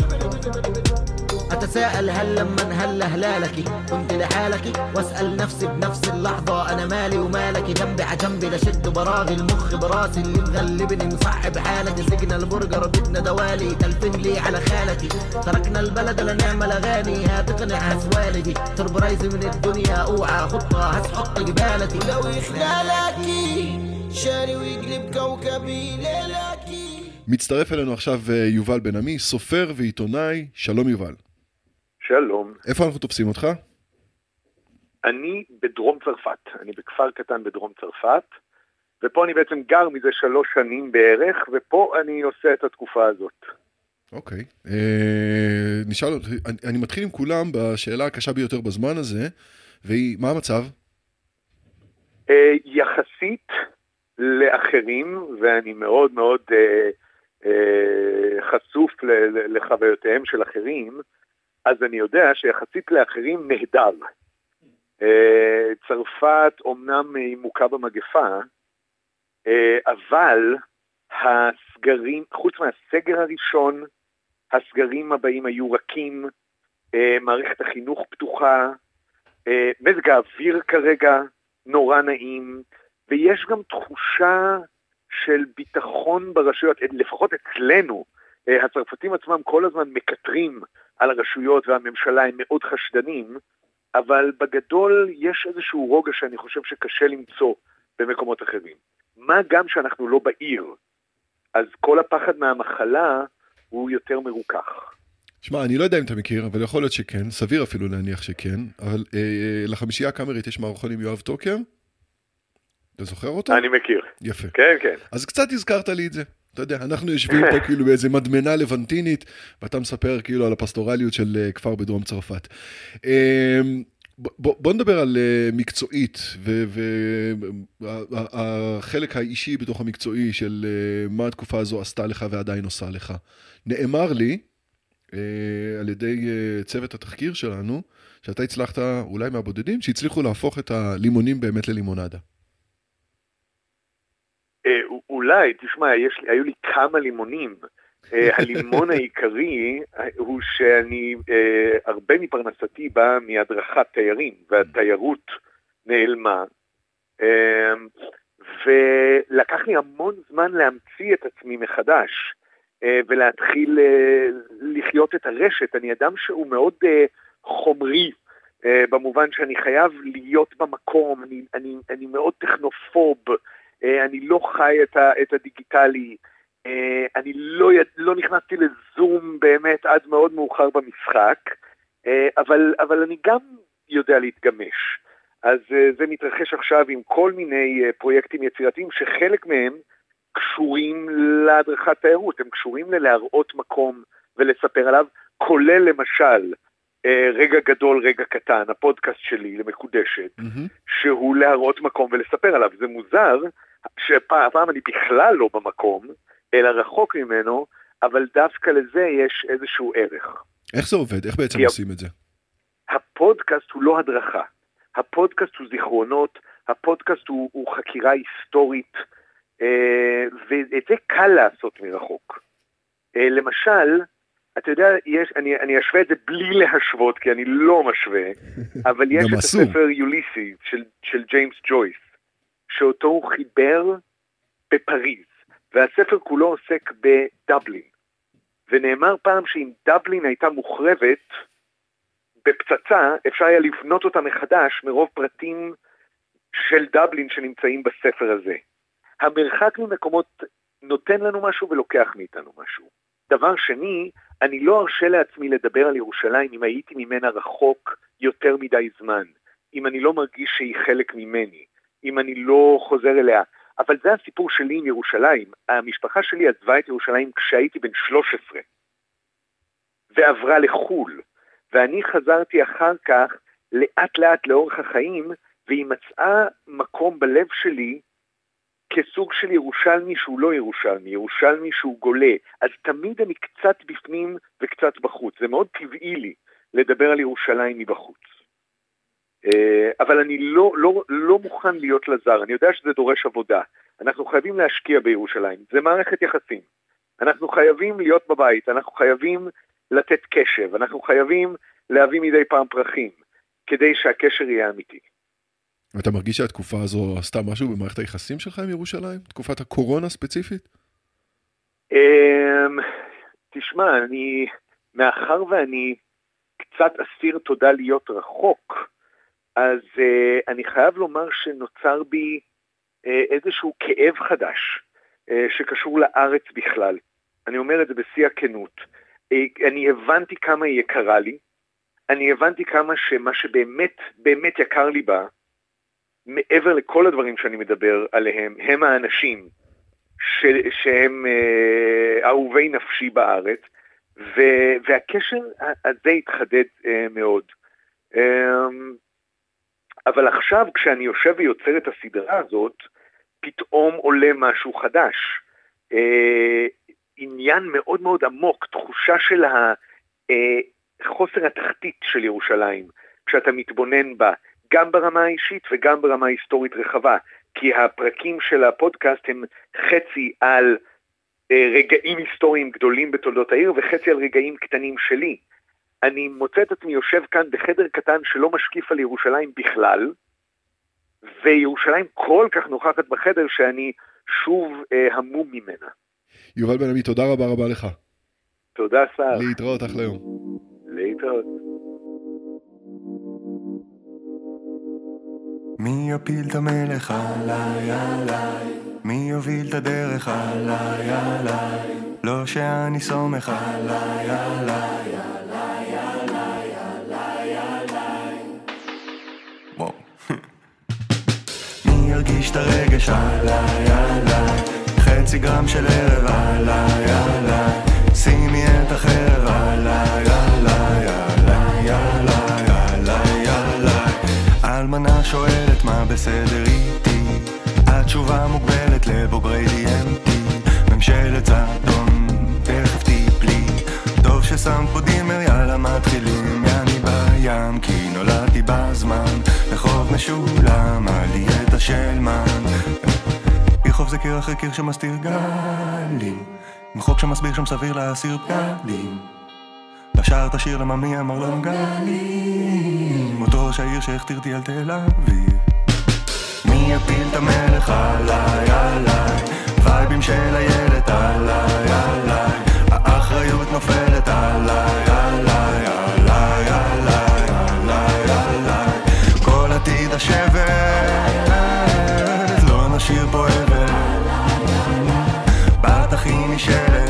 أتساءل هل لما هل هلالك كنت لحالك واسأل نفسي بنفس اللحظة أنا مالي ومالك جنبي عجنبي لشد براغي المخ براسي اللي مغلبني مصحب حالك سجن البرجر بدنا دوالي تلفن لي على خالتي تركنا البلد لنعمل أغاني هتقنع هسوالدي تربرايز من الدنيا أوعى خطة هتحط جبالتي لو يخلالكي شاري ويقلب كوكبي ليلكي. מצטרף אלינו עכשיו יובל בן עמי, סופר ועיתונאי. שלום יובל. שלום. איפה אנחנו תופסים אותך? אני בדרום צרפת, אני בכפר קטן בדרום צרפת, ופה אני בעצם גר מזה שלוש שנים בערך, ופה אני עושה את התקופה הזאת. אוקיי. אה, נשאל, אני, אני מתחיל עם כולם בשאלה הקשה ביותר בזמן הזה, והיא, מה המצב? אה, יחסית לאחרים, ואני מאוד מאוד אה, אה, חשוף לחוויותיהם של אחרים, אז אני יודע שיחסית לאחרים נהדר. צרפת אומנם היא מוכה במגפה, אבל הסגרים, חוץ מהסגר הראשון, הסגרים הבאים היו רכים, מערכת החינוך פתוחה, מזג האוויר כרגע נורא נעים, ויש גם תחושה של ביטחון ברשויות, לפחות אצלנו, הצרפתים עצמם כל הזמן מקטרים על הרשויות והממשלה, הם מאוד חשדנים, אבל בגדול יש איזשהו רוגע שאני חושב שקשה למצוא במקומות אחרים. מה גם שאנחנו לא בעיר, אז כל הפחד מהמחלה הוא יותר מרוכך. שמע, אני לא יודע אם אתה מכיר, אבל יכול להיות שכן, סביר אפילו להניח שכן, אבל אה, לחמישייה הקאמרית יש מערכון עם יואב טוקר? אתה זוכר אותו? אני מכיר. יפה. כן, כן. אז קצת הזכרת לי את זה. אתה יודע, אנחנו יושבים פה כאילו באיזה מדמנה לבנטינית, ואתה מספר כאילו על הפסטורליות של כפר בדרום צרפת. בוא, בוא נדבר על מקצועית, והחלק האישי בתוך המקצועי של מה התקופה הזו עשתה לך ועדיין עושה לך. נאמר לי, על ידי צוות התחקיר שלנו, שאתה הצלחת אולי מהבודדים, שהצליחו להפוך את הלימונים באמת ללימונדה. אולי, תשמע, יש, היו לי כמה לימונים. הלימון העיקרי הוא שאני, הרבה מפרנסתי בא מהדרכת תיירים, והתיירות נעלמה. ולקח לי המון זמן להמציא את עצמי מחדש, ולהתחיל לחיות את הרשת. אני אדם שהוא מאוד חומרי, במובן שאני חייב להיות במקום, אני, אני, אני מאוד טכנופוב, אני לא חי את, ה, את הדיגיטלי, אני לא, לא נכנסתי לזום באמת עד מאוד מאוחר במשחק, אבל, אבל אני גם יודע להתגמש. אז זה מתרחש עכשיו עם כל מיני פרויקטים יצירתיים, שחלק מהם קשורים להדרכת תיירות, הם קשורים ללהראות מקום ולספר עליו, כולל למשל רגע גדול, רגע קטן, הפודקאסט שלי למקודשת, mm-hmm. שהוא להראות מקום ולספר עליו. זה מוזר שפעם אני בכלל לא במקום, אלא רחוק ממנו, אבל דווקא לזה יש איזשהו ערך. איך זה עובד? איך בעצם עושים את זה? הפודקאסט הוא לא הדרכה. הפודקאסט הוא זיכרונות, הפודקאסט הוא, הוא חקירה היסטורית, אה, ואת זה קל לעשות מרחוק. אה, למשל, אתה יודע, יש, אני, אני אשווה את זה בלי להשוות, כי אני לא משווה, אבל יש את אסור. הספר יוליסיס של, של ג'יימס ג'ויס, שאותו הוא חיבר בפריז, והספר כולו עוסק בדבלין. ונאמר פעם שאם דבלין הייתה מוחרבת בפצצה, אפשר היה לבנות אותה מחדש מרוב פרטים של דבלין שנמצאים בספר הזה. המרחק ממקומות נותן לנו משהו ולוקח מאיתנו משהו. דבר שני, אני לא ארשה לעצמי לדבר על ירושלים אם הייתי ממנה רחוק יותר מדי זמן, אם אני לא מרגיש שהיא חלק ממני, אם אני לא חוזר אליה. אבל זה הסיפור שלי עם ירושלים. המשפחה שלי עזבה את ירושלים כשהייתי בן שלוש עשרה, ועברה לחול, ואני חזרתי אחר כך לאט לאט לאורך החיים, והיא מצאה מקום בלב שלי כסוג של ירושלמי שהוא לא ירושלמי, ירושלמי שהוא גולה. אז תמיד אני קצת בפנים וקצת בחוץ. זה מאוד טבעי לי לדבר על ירושלים מבחוץ. אבל אני לא, לא, לא מוכן להיות לזר. אני יודע שזה דורש עבודה. אנחנו חייבים להשקיע בירושלים. זה מערכת יחסים. אנחנו חייבים להיות בבית. אנחנו חייבים לתת קשב. אנחנו חייבים להביא מדי פעם פרחים, כדי שהקשר יהיה אמיתי. אתה מרגיש שהתקופה הזו עשתה משהו במערכת היחסים שלך עם ירושלים? תקופת הקורונה ספציפית? תשמע, אני, מאחר ואני קצת אסיר תודה להיות רחוק, אז אני חייב לומר שנוצר בי איזשהו כאב חדש, שקשור לארץ בכלל. אני אומר את זה בשיא הכנות. אני הבנתי כמה היא יקרה לי, אני הבנתי כמה שמה שבאמת, באמת יקר לי בה, מעבר לכל הדברים שאני מדבר עליהם, הם האנשים ש, שהם אה, אהובי נפשי בארץ, ו, והקשר הזה התחדד אה, מאוד. אה, אבל עכשיו כשאני יושב ויוצר את הסדרה הזאת, פתאום עולה משהו חדש. אה, עניין מאוד מאוד עמוק, תחושה של החוסר התחתית של ירושלים, כשאתה מתבונן בה, גם ברמה האישית וגם ברמה היסטורית רחבה, כי הפרקים של הפודקאסט הם חצי על רגעים היסטוריים גדולים בתולדות העיר, וחצי על רגעים קטנים שלי. אני מוצא את עצמי יושב כאן בחדר קטן שלא משקיף על ירושלים בכלל, וירושלים כל כך נוכחת בחדר שאני שוב אה, המום ממנה. יובל בן עמי, תודה רבה רבה לך. תודה שר. להתראות, אחלה יום. להתראות. מי יפיל את המלך עליי עליי, מי יוביל את הדרך עליי עליי, לא שאני סומך עליי עליי עליי עליי עליי עליי. וואו. מי ירגיש את הרגש עליי עליי, חצי גרם של ערב עליי עליי, שימי את החרב עליי עליי עליי עליי עליי עליי. אלמנה שואלת מה בסדר איתי, התשובה מוגבלת לבוגרי די אם טי, ממשלת זדון תכף טיפלי, טוב ששמת פה דימר יאללה מתחילים, אני בים כי נולדתי בזמן, לחוב משולם עלייתה של מן, יחוב זה קיר אחרי קיר שמסתיר גלים, מחוק שמסביר שם סביר להסיר פגלים, לשאר את השיר לממי אמר לנו גלים, אותו שהעיר שהכתירתי על תל אביב. מי יפיל את המלך עליי עליי, וייבים של הילד עליי עליי, האחריות נופלת עליי עליי עליי עליי עליי עליי, כל עתיד השבט לא נשאיר פה אבל, בת אחי נשאלת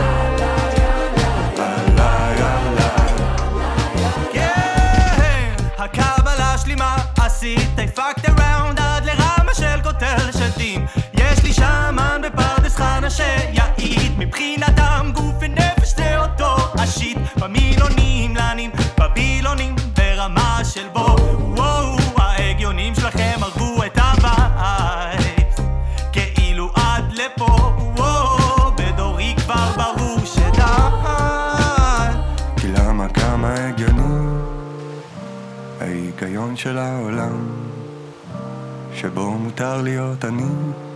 הקבלה שלימה עשית I fucked around עד לרמה של קוטל שתים, יש לי שמן בפרדס חנה להגיד, מבחינתם גוף ונפש זה אותו השיט, במילונים לנים, בבילונים ברמה של בו, וואו, ההגיונים שלכם הרגו את הווייב, כאילו עד לפה, וואו, בדורי כבר ברור שדי. כי למה כמה הגיונים ההיגיון של העולם שבו מותר להיות אני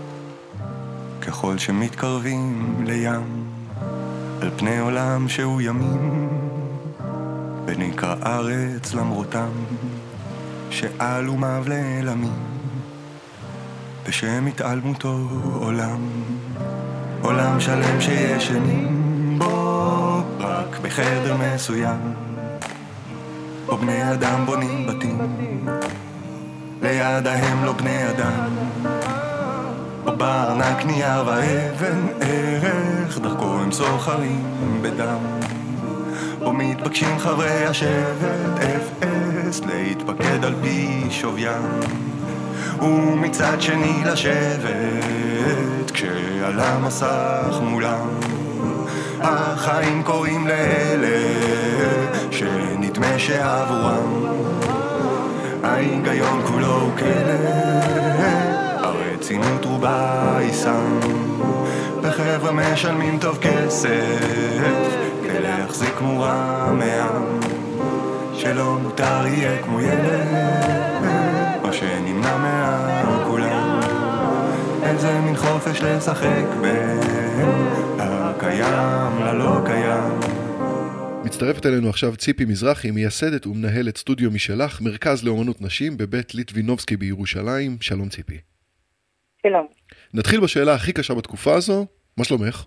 ככל שמתקרבים לים על פני עולם שהוא ימים ונקרא ארץ למרותם שעל ומב לעלמים בשם התעלמותו עולם עולם שלם שישנים בו רק בחדר מסוים בו בני אדם בונים בתים ליד ההם לא בני אדם בו בארנק נייר ואבן ערך דרכו הם סוחרים בדם בו מתבקשים חברי השבט אפס להתפקד על פי שוויים ומצד שני לשבת כשעל המסך מולם החיים קוראים לאלה שנדמה שעבורם ההיגיון כולו הוא כלא הרצינות רובה יישם וחבר'ה משלמים טוב כסף כדי להחזיק מורה מעם שלא מותר יהיה כמו ילד או שנמנע מהכולם איזה מין חופש לשחק בין הקיים ללא קיים. מצטרפת אלינו עכשיו ציפי מזרחי, מייסדת ומנהלת סטודיו משלך, מרכז לאומנות נשים בבית ליטבינובסקי בירושלים. שלום ציפי. שלום. נתחיל בשאלה הכי קשה בתקופה הזו, מה שלומך?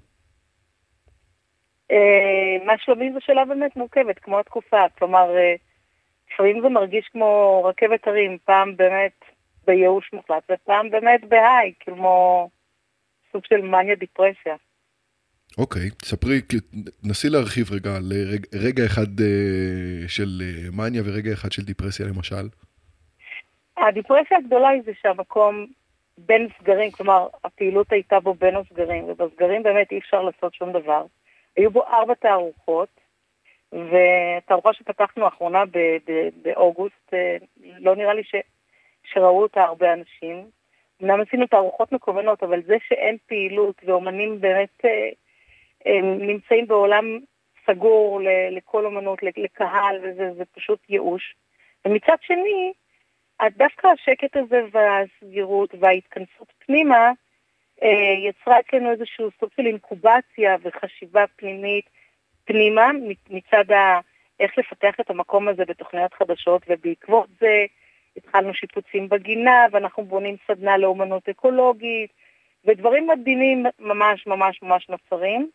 מה שלומי זו שאלה באמת מורכבת, כמו התקופה, כלומר, לפעמים זה מרגיש כמו רכבת הרים, פעם באמת בייאוש מוחלט, ופעם באמת בהיי, כמו סוג של מניה דיפרסיה. אוקיי, ספרי, נסי להרחיב רגע לרגע אחד של מניה ורגע אחד של דיפרסיה למשל. הדיפרסיה הגדולה היא זה שהמקום בין סגרים, כלומר הפעילות הייתה בו בין הסגרים, ובסגרים באמת אי אפשר לעשות שום דבר. היו בו ארבע תערוכות, ותערוכה שפתחנו האחרונה באוגוסט, לא נראה לי ש, שראו אותה הרבה אנשים. אמנם עשינו תערוכות מקוונות, אבל זה שאין פעילות ואומנים באמת הם נמצאים בעולם סגור לכל אומנות, לקהל, וזה זה פשוט ייאוש. ומצד שני, דווקא השקט הזה והסגירות וההתכנסות פנימה, יצרה אצלנו איזשהו סוג של אינקובציה וחשיבה פנימית פנימה, מצד ה... איך לפתח את המקום הזה בתוכניות חדשות, ובעקבות זה התחלנו שיפוצים בגינה, ואנחנו בונים סדנה לאומנות אקולוגית, ודברים מדהימים ממש ממש ממש נוצרים.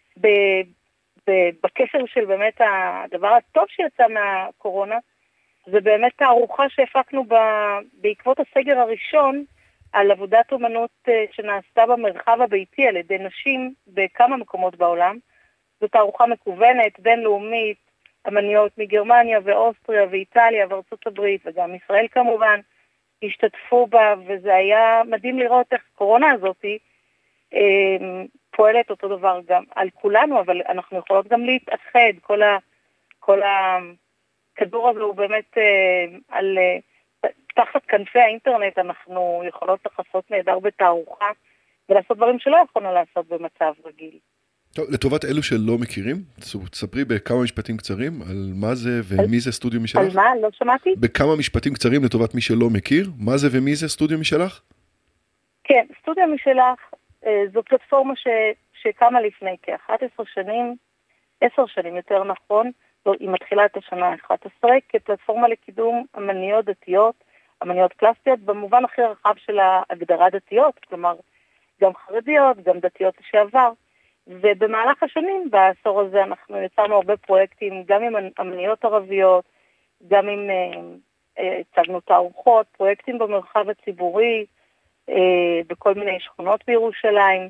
בקשר של באמת הדבר הטוב שיצא מהקורונה, זה באמת תערוכה שהפקנו בעקבות הסגר הראשון, על עבודת אומנות שנעשתה במרחב הביתי על ידי נשים בכמה מקומות בעולם. זו תערוכה מקוונת, בינלאומית, אמניות מגרמניה ואוסטריה ואיטליה וארצות הברית וגם ישראל כמובן, השתתפו בה, וזה היה מדהים לראות איך הקורונה הזאת אה, פועלת אותו דבר גם על כולנו, אבל אנחנו יכולות גם להתאחד, כל, ה, כל הכדור הזה הוא באמת אה, על... אה, תחת כנפי האינטרנט אנחנו יכולות לחסות נהדר בתערוכה ולעשות דברים שלא יכולנו לעשות במצב רגיל. טוב, לטובת אלו שלא מכירים, תספרי בכמה משפטים קצרים על מה זה ומי זה סטודיו משלך. על מה? לא שמעתי? בכמה משפטים קצרים לטובת מי שלא מכיר, מה זה ומי זה סטודיו משלך? כן, סטודיו משלך זו פלטפורמה ש, שקמה לפני כ-אחת עשרה שנים, עשר שנים יותר נכון, היא מתחילה את השנה ה-אחת עשרה כפלטפורמה לקידום אמניות דתיות, אמניות קלאסיות, במובן הכי רחב של ההגדרה דתיות, כלומר גם חרדיות, גם דתיות לשעבר. ובמהלך השנים, בעשור הזה, אנחנו יצרנו הרבה פרויקטים, גם עם אמניות ערביות, גם עם הצגנו תערוכות, פרויקטים במרחב הציבורי, בכל מיני שכונות בירושלים,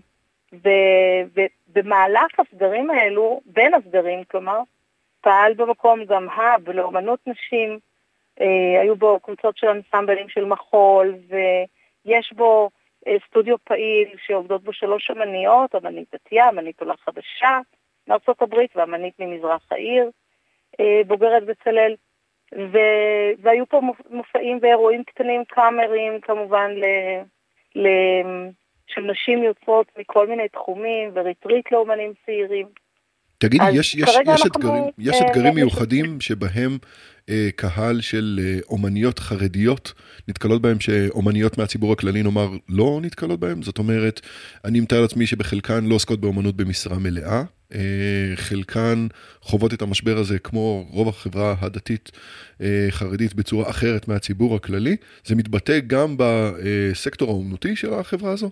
ובמהלך הסגרים האלו, בין הסגרים, כלומר, פעל במקום גם האב לאומנות נשים, היו בו קבוצות של אנסמבלים של מחול, ויש בו סטודיו פעיל שעובדות בו שלוש אמניות, אמנית דתייה, אמנית עולה חדשה מארצות הברית ואמנית ממזרח העיר, בוגרת בצלאל, ו... והיו פה מופעים ואירועים קטנים, קאמרים כמובן ל... ל... של נשים יוצרות מכל מיני תחומים וריטריט לאומנים צעירים. תגידי, יש, יש, יש אנחנו, אתגרים, יש אה, אתגרים אה, מיוחדים שבהם אה, קהל של אה, אומניות חרדיות נתקלות בהם, שאומניות מהציבור הכללי נאמר לא נתקלות בהם? זאת אומרת, אני מתאר לעצמי שבחלקן לא עוסקות באומנות במשרה מלאה, אה, חלקן חוות את המשבר הזה כמו רוב החברה הדתית אה, חרדית בצורה אחרת מהציבור הכללי. זה מתבטא גם בסקטור האומנותי של החברה הזו?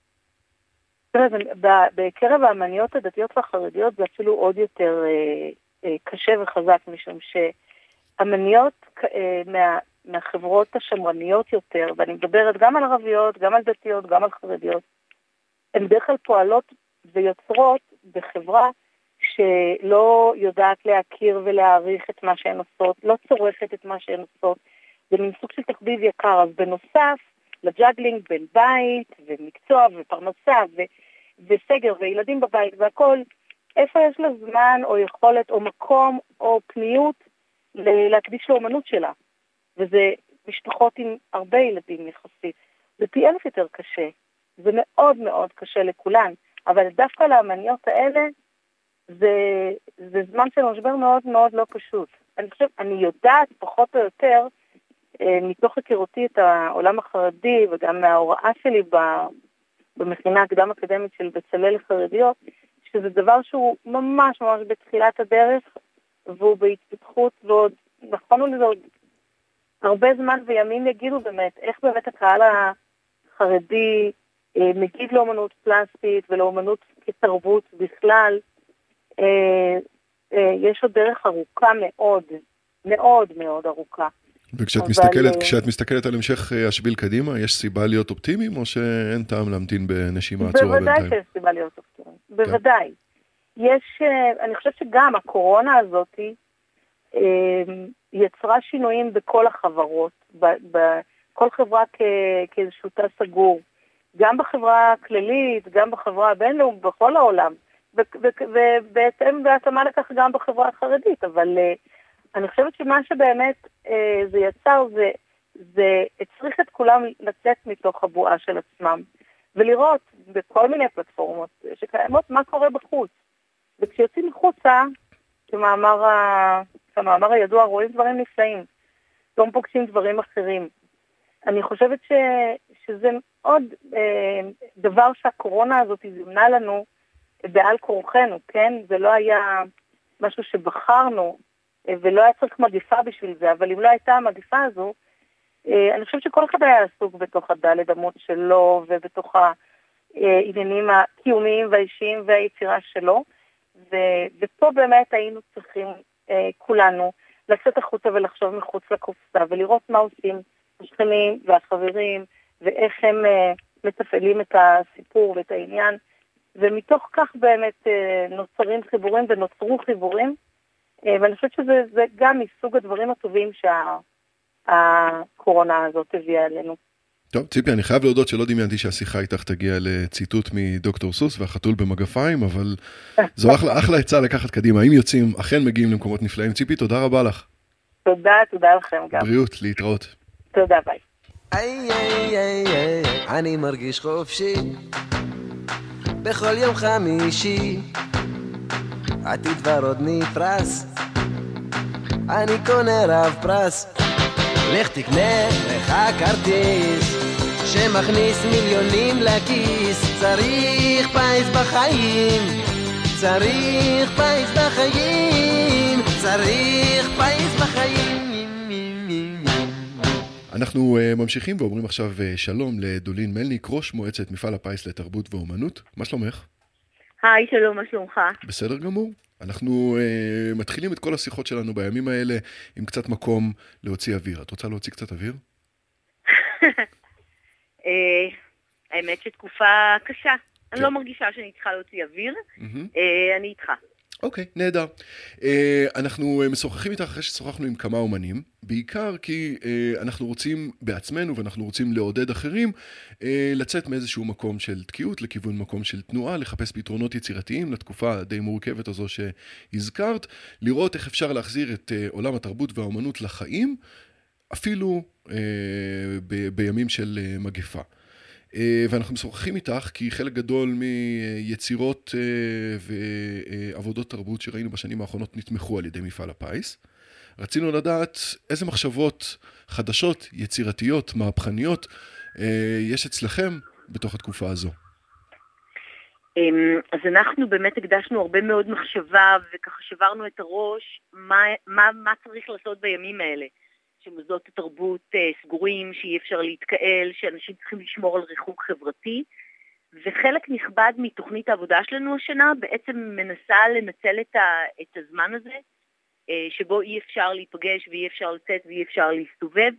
בקרב האמניות הדתיות והחרדיות זה אפילו עוד יותר אה, אה, קשה וחזק, משום שאמניות אה, מה, מהחברות השמרניות יותר, ואני מדברת גם על ערביות, גם על דתיות, גם על חרדיות, הן בדרך כלל פועלות ויוצרות בחברה שלא יודעת להכיר ולהעריך את מה שהן עושות, לא צורכת את מה שהן עושות, זה מין סוג של תחביב יקר. אז בנוסף לג'אגלינג בין בית ומקצוע ופרנסה ו... וסגר וילדים בבית והכל, איפה יש לה זמן או יכולת או מקום או פניות להקדיש לאומנות שלה? וזה משפחות עם הרבה ילדים יחסית. זה פי אלף יותר קשה. זה מאוד מאוד קשה לכולן. אבל דווקא לאמניות האלה, זה, זה זמן של משבר מאוד מאוד לא פשוט. אני חושב, אני יודעת פחות או יותר, מתוך הכירותי את העולם החרדי וגם מההוראה שלי במכינה הקדם אקדמית של בצלאל לחרדיות, שזה דבר שהוא ממש ממש בתחילת הדרך, והוא בהתפתחות, ועוד נכונו לזה עוד הרבה זמן וימים יגידו באמת, איך באמת הקהל החרדי מגיב לאומנות פלסטית ולאומנות כתרבות בכלל. יש עוד דרך ארוכה מאוד, מאוד מאוד ארוכה. וכשאת אבל... מסתכלת, כשאת מסתכלת על המשך השביל קדימה, יש סיבה להיות אופטימיים, או שאין טעם להמתין בנשימה עצורה בינתיים? בוודאי שיש סיבה להיות אופטימיים, בוודאי. יש, אני חושבת שגם הקורונה הזאת יצרה שינויים בכל החברות, בכל חברה כאיזשהו תא סגור, גם בחברה הכללית, גם בחברה הבינלאומית, בכל העולם, ובהתאם בהתאמה לכך גם בחברה החרדית, אבל אני חושבת שמה שבאמת אה, זה יצר, זה, זה הצריך את כולם לצאת מתוך הבועה של עצמם, ולראות בכל מיני פלטפורמות שקיימות מה קורה בחוץ. וכשיוצאים מחוצה, כמאמר, ה... כמאמר הידוע, רואים דברים נפלאים, לא פוגשים דברים אחרים. אני חושבת ש... שזה עוד אה, דבר שהקורונה הזאת זימנה לנו בעל כורחנו, כן? זה לא היה משהו שבחרנו, ולא היה צריך מגיפה בשביל זה, אבל אם לא הייתה המגיפה הזו, אני חושבת שכל אחד היה עסוק בתוך הדלת אמות שלו, ובתוך העניינים הקיומיים והאישיים והיצירה שלו, ופה באמת היינו צריכים כולנו לצאת החוצה ולחשוב מחוץ לקופסה, ולראות מה עושים השכנים והחברים, ואיך הם מתפעלים את הסיפור ואת העניין, ומתוך כך באמת נוצרים חיבורים ונוצרו חיבורים, ואני חושבת שזה זה גם מסוג הדברים הטובים שהקורונה הזאת הביאה אלינו. טוב, ציפי, אני חייב להודות שלא דמיינתי שהשיחה איתך תגיע לציטוט מדוקטור סוס והחתול במגפיים, אבל זו אחלה, אחלה עצה לקחת קדימה. אם יוצאים, אכן מגיעים למקומות נפלאים. ציפי, תודה רבה לך. תודה, תודה לכם גם. בריאות, להתראות. תודה, ביי. איי, איי, איי, איי, אני מרגיש חופשי בכל יום חמישי. עתיד ורוד נפרס, אני קונה רב פרס. לך תקנה לך כרטיס שמכניס מיליונים לכיס. צריך פייס בחיים, צריך פייס בחיים, צריך פייס בחיים. אנחנו uh, ממשיכים ואומרים עכשיו uh, שלום לדולין מלניק, ראש מועצת מפעל הפיס לתרבות ואומנות. מה שלומך? היי, שלום, מה שלומך? בסדר גמור. אנחנו uh, מתחילים את כל השיחות שלנו בימים האלה עם קצת מקום להוציא אוויר. את רוצה להוציא קצת אוויר? האמת שתקופה קשה. אני לא מרגישה שאני צריכה להוציא אוויר. אני איתך. אוקיי, נהדר. אנחנו משוחחים איתך אחרי ששוחחנו עם כמה אומנים, בעיקר כי אנחנו רוצים בעצמנו ואנחנו רוצים לעודד אחרים לצאת מאיזשהו מקום של תקיעות לכיוון מקום של תנועה, לחפש פתרונות יצירתיים לתקופה הדי מורכבת הזו שהזכרת, לראות איך אפשר להחזיר את עולם התרבות והאומנות לחיים, אפילו ב- בימים של מגפה. ואנחנו משוחחים איתך כי חלק גדול מיצירות ועבודות תרבות שראינו בשנים האחרונות נתמכו על ידי מפעל הפיס. רצינו לדעת איזה מחשבות חדשות, יצירתיות, מהפכניות יש אצלכם בתוך התקופה הזו. אז אנחנו באמת הקדשנו הרבה מאוד מחשבה וככה שברנו את הראש מה, מה, מה צריך לעשות בימים האלה. שמוסדות התרבות סגורים, שאי אפשר להתקהל, שאנשים צריכים לשמור על ריחוק חברתי, וחלק נכבד מתוכנית העבודה שלנו השנה בעצם מנסה לנצל את, ה, את הזמן הזה, שבו אי אפשר להיפגש ואי אפשר לצאת ואי אפשר להסתובב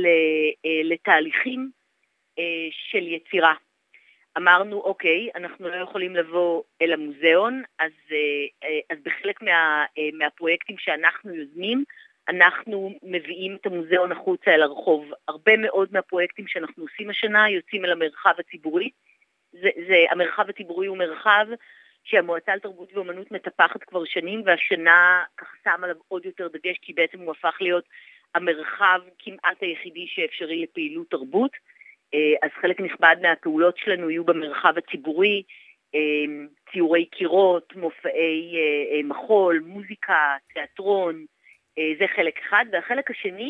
לתהליכים של יצירה. אמרנו, אוקיי, אנחנו לא יכולים לבוא אל המוזיאון, אז, אז בחלק מה, מהפרויקטים שאנחנו יוזמים, אנחנו מביאים את המוזיאון החוצה אל הרחוב. הרבה מאוד מהפרויקטים שאנחנו עושים השנה יוצאים אל המרחב הציבורי. זה, זה, המרחב הציבורי הוא מרחב שהמועצה לתרבות ואומנות מטפחת כבר שנים, והשנה ככה שם עליו עוד יותר דגש, כי בעצם הוא הפך להיות המרחב כמעט היחידי שאפשרי לפעילות תרבות. אז חלק נכבד מהפעולות שלנו יהיו במרחב הציבורי, ציורי קירות, מופעי מחול, מוזיקה, תיאטרון, זה חלק אחד. והחלק השני,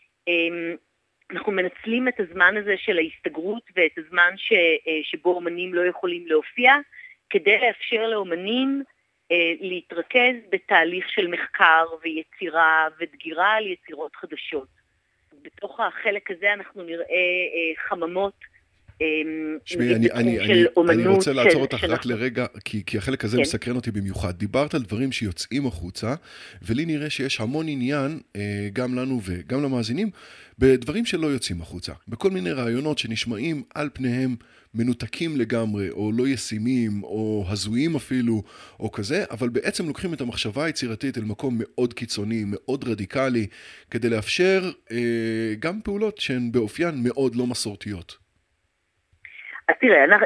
אנחנו מנצלים את הזמן הזה של ההסתגרות ואת הזמן ש, שבו אומנים לא יכולים להופיע, כדי לאפשר לאומנים להתרכז בתהליך של מחקר ויצירה ודגירה על יצירות חדשות. בתוך החלק הזה אנחנו נראה חממות שמי, אני, אני, אני, אני רוצה לעצור אותך רק לרגע, כי, כי החלק הזה כן. מסקרן אותי במיוחד. דיברת על דברים שיוצאים החוצה, ולי נראה שיש המון עניין, גם לנו וגם למאזינים, בדברים שלא יוצאים החוצה. בכל מיני רעיונות שנשמעים על פניהם מנותקים לגמרי, או לא ישימים, או הזויים אפילו, או כזה, אבל בעצם לוקחים את המחשבה היצירתית אל מקום מאוד קיצוני, מאוד רדיקלי, כדי לאפשר אה, גם פעולות שהן באופיין מאוד לא מסורתיות. אז תראה, אנחנו,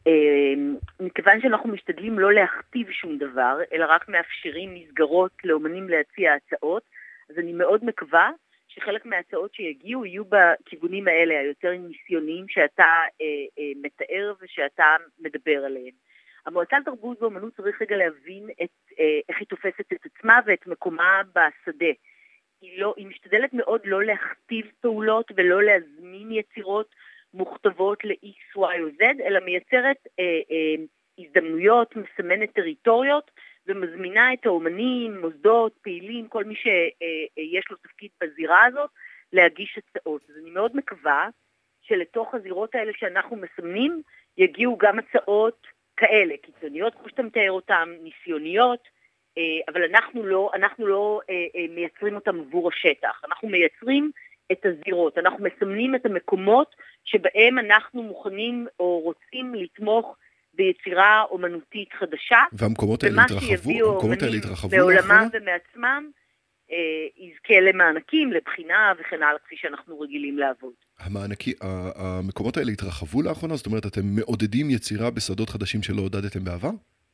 מכיוון שאנחנו משתדלים לא להכתיב שום דבר, אלא רק מאפשרים מסגרות לאומנים להציע הצעות, אז אני מאוד מקווה שחלק מההצעות שיגיעו יהיו בכיוונים האלה, היותר ניסיוניים שאתה אה, אה, מתאר ושאתה מדבר עליהם. המועצה לתרבות ואומנות צריך רגע להבין את, אה, איך היא תופסת את עצמה ואת מקומה בשדה. היא, לא, היא משתדלת מאוד לא להכתיב פעולות ולא להזמין יצירות מוכתבות ל-X, Y או Z, אלא מייצרת אה, אה, הזדמנויות, מסמנת טריטוריות, ומזמינה את האומנים, מוסדות, פעילים, כל מי שיש לו תפקיד בזירה הזאת, להגיש הצעות. אז אני מאוד מקווה שלתוך הזירות האלה שאנחנו מסמנים, יגיעו גם הצעות כאלה, קיצוניות, כמו שאתה מתאר אותן, ניסיוניות, אבל אנחנו לא, אנחנו לא מייצרים אותם עבור השטח. אנחנו מייצרים את הזירות, אנחנו מסמנים את המקומות שבהם אנחנו מוכנים או רוצים לתמוך ביצירה אומנותית חדשה. והמקומות האלה התרחבו, המקומות האלה התרחבו בעולמם ומעצמם, אה, יזכה למענקים, לבחינה וכן הלאה, כפי שאנחנו רגילים לעבוד. המענקי, המקומות האלה התרחבו לאחרונה? זאת אומרת, אתם מעודדים יצירה בשדות חדשים שלא עודדתם בעבר?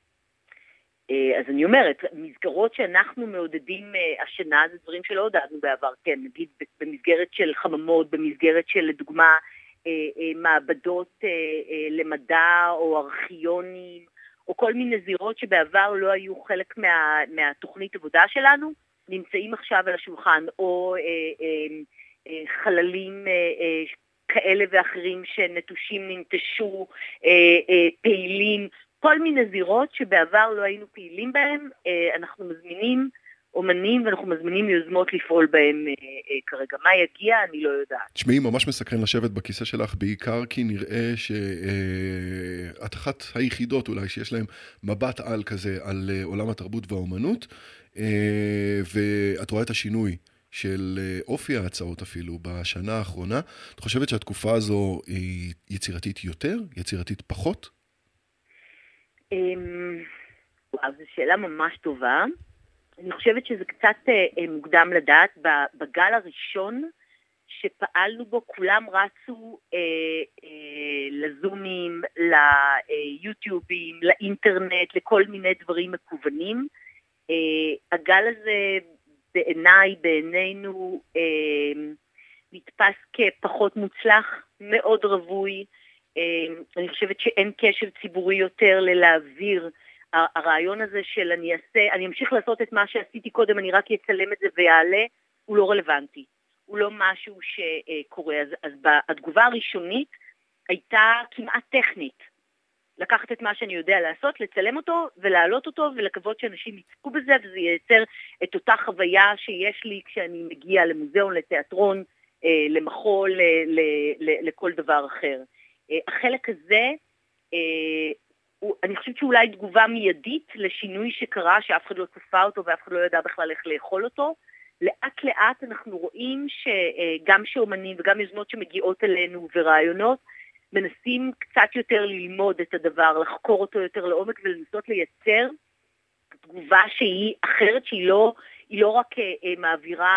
אז אני אומרת, מסגרות שאנחנו מעודדים השנה, זה דברים שלא עודדנו בעבר, כן, נגיד במסגרת של חממות, במסגרת של, לדוגמה, מעבדות למדע או ארכיונים, או כל מיני זירות שבעבר לא היו חלק מה, מהתוכנית עבודה שלנו, נמצאים עכשיו על השולחן, או חללים כאלה ואחרים שנטושים ננטשו, פעילים, כל מיני זירות שבעבר לא היינו פעילים בהם, אנחנו מזמינים אומנים ואנחנו מזמינים יוזמות לפעול בהם כרגע. מה יגיע, אני לא יודעת. תשמעי, ממש מסקרן לשבת בכיסא שלך, בעיקר כי נראה שאת אחת היחידות אולי שיש להם מבט על כזה, על עולם התרבות והאומנות, ואת רואה את השינוי של אופי ההצעות אפילו בשנה האחרונה. את חושבת שהתקופה הזו היא יצירתית יותר, יצירתית פחות? זו שאלה ממש טובה. אני חושבת שזה קצת אה, מוקדם לדעת. בגל הראשון שפעלנו בו, כולם רצו אה, אה, לזומים, ליוטיובים, לאינטרנט, לכל מיני דברים מקוונים. אה, הגל הזה בעיניי, בעינינו, אה, נתפס כפחות מוצלח, מאוד רבוי. אה, אני חושבת שאין קשב ציבורי יותר ללהעביר הרעיון הזה של אני אעשה, אני אמשיך לעשות את מה שעשיתי קודם, אני רק אצלם את זה ויעלה, הוא לא רלוונטי. הוא לא משהו שקורה. אז, אז התגובה הראשונית הייתה כמעט טכנית. לקחת את מה שאני יודע לעשות, לצלם אותו ולהעלות אותו ולקוות שאנשים יצפו בזה, וזה ייצר את אותה חוויה שיש לי כשאני מגיע למוזיאון, לתיאטרון, למחול, לכל דבר אחר. החלק הזה, אני חושבת שאולי תגובה מיידית לשינוי שקרה, שאף אחד לא צפה אותו ואף אחד לא ידע בכלל איך לאכול אותו. לאט לאט אנחנו רואים שגם שאומנים וגם יוזמות שמגיעות אלינו ורעיונות, מנסים קצת יותר ללמוד את הדבר, לחקור אותו יותר לעומק ולנסות לייצר תגובה שהיא אחרת, שהיא לא, היא לא רק מעבירה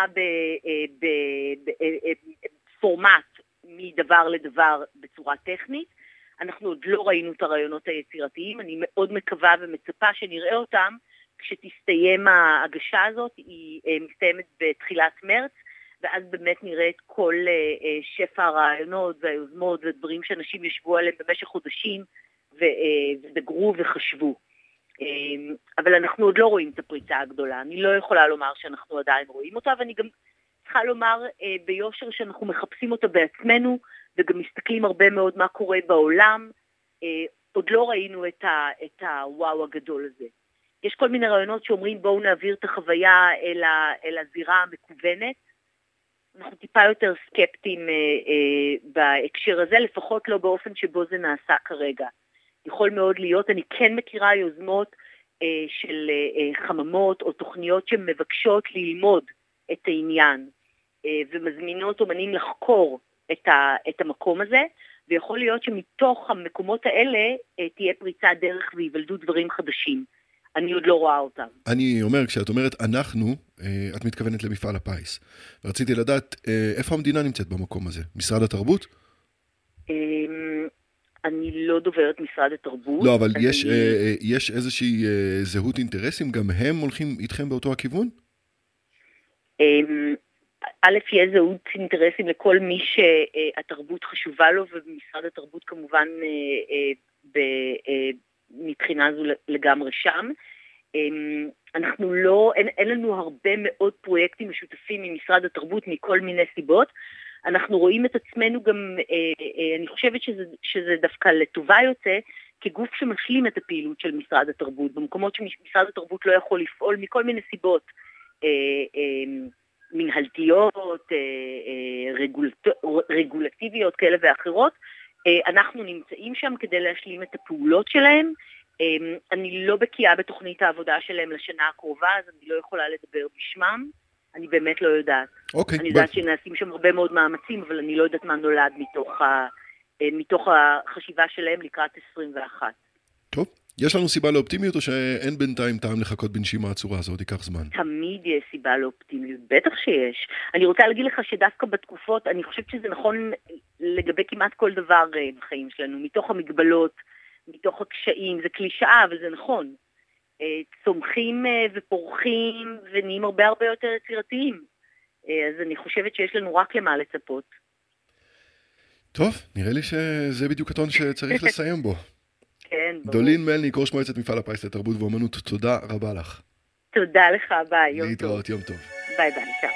בפורמט מדבר לדבר בצורה טכנית. אנחנו עוד לא ראינו את הרעיונות היצירתיים, אני מאוד מקווה ומצפה שנראה אותם כשתסתיים ההגשה הזאת. היא מסתיימת בתחילת מרץ, ואז באמת נראה את כל שפע הרעיונות והיוזמות והדברים שאנשים ישבו עליהם במשך חודשים ודגרו וחשבו. אבל אנחנו עוד לא רואים את הפריצה הגדולה. אני לא יכולה לומר שאנחנו עדיין רואים אותה, ואני גם צריכה לומר ביושר שאנחנו מחפשים אותה בעצמנו, וגם מסתכלים הרבה מאוד מה קורה בעולם. עוד לא ראינו את, ה, את הוואו הגדול הזה. יש כל מיני רעיונות שאומרים בואו נעביר את החוויה אל, ה, אל הזירה המקוונת. אנחנו טיפה יותר סקפטיים אה, אה, בהקשר הזה, לפחות לא באופן שבו זה נעשה כרגע. יכול מאוד להיות, אני כן מכירה יוזמות אה, של אה, חממות או תוכניות שמבקשות ללמוד את העניין, אה, ומזמינות אומנים לחקור את, ה, את המקום הזה, ויכול להיות שמתוך המקומות האלה אה, תהיה פריצת דרך ויוולדו דברים חדשים. אני עוד לא רואה אותם. אני אומר, כשאת אומרת אנחנו, את מתכוונת למפעל הפיס. ורציתי לדעת, איפה המדינה נמצאת במקום הזה? משרד התרבות? אני לא דוברת משרד התרבות. לא, אבל יש, אני... יש איזושהי זהות אינטרסים? גם הם הולכים איתכם באותו הכיוון? א', יש זהות אינטרסים לכל מי שהתרבות חשובה לו, ומשרד התרבות כמובן ב... מבחינה זו לגמרי שם. אנחנו לא, אין, אין לנו הרבה מאוד פרויקטים משותפים עם משרד התרבות מכל מיני סיבות. אנחנו רואים את עצמנו גם, אני חושבת שזה, שזה דווקא לטובה יוצא, כגוף שמשלים את הפעילות של משרד התרבות, במקומות שמשרד התרבות לא יכול לפעול מכל מיני סיבות, מנהלתיות, רגולטיביות כאלה ואחרות. אנחנו נמצאים שם כדי להשלים את הפעולות שלהם. אני לא בקיאה בתוכנית העבודה שלהם לשנה הקרובה, אז אני לא יכולה לדבר בשמם. אני באמת לא יודעת. Okay, אני יודעת שנעשים שם הרבה מאוד מאמצים, אבל אני לא יודעת מה נולד מתוך, ה, מתוך החשיבה שלהם לקראת עשרים ואחת. טוב, יש לנו סיבה לאופטימיות או שאין בינתיים טעם לחכות בנשימה הצורה הזאת, ייקח זמן? תמיד יש סיבה לאופטימיות, בטח שיש. אני רוצה להגיד לך שדווקא בתקופות, אני חושבת שזה נכון לגבי כמעט כל דבר בחיים שלנו, מתוך המגבלות, מתוך הקשיים, זה קלישאה, אבל זה נכון. צומחים ופורחים ונהיים הרבה הרבה יותר יצירתיים. אז אני חושבת שיש לנו רק למה לצפות. טוב, נראה לי שזה בדיוק הטון שצריך לסיים בו. כן, ברור. דולין מלניק, ראש מועצת מפעל הפיס לתרבות ואומנות, תודה רבה לך. תודה לך, ביי, יום טוב. להתראות, יום טוב. ביי ביי, צ'או.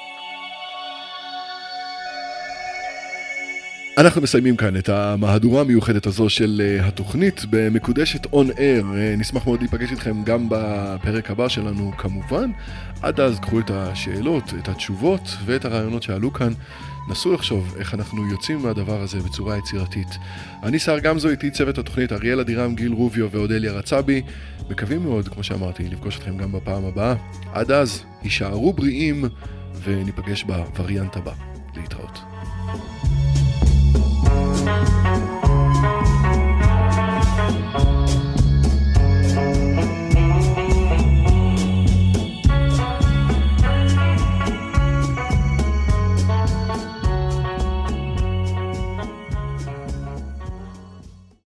אנחנו מסיימים כאן את המהדורה המיוחדת הזו של התוכנית במקודשת און אייר. נשמח מאוד להיפגש איתכם גם בפרק הבא שלנו כמובן. עד אז קחו את השאלות, את התשובות ואת הרעיונות שעלו כאן. נסו לחשוב איך אנחנו יוצאים מהדבר הזה בצורה יצירתית. אני שר גמזו, איתי צוות התוכנית אריאל אדירם, גיל רוביו ואודליה רצבי. מקווים מאוד, כמו שאמרתי, לפגוש אתכם גם בפעם הבאה. עד אז, הישארו בריאים וניפגש בווריאנט הבא. להתראות.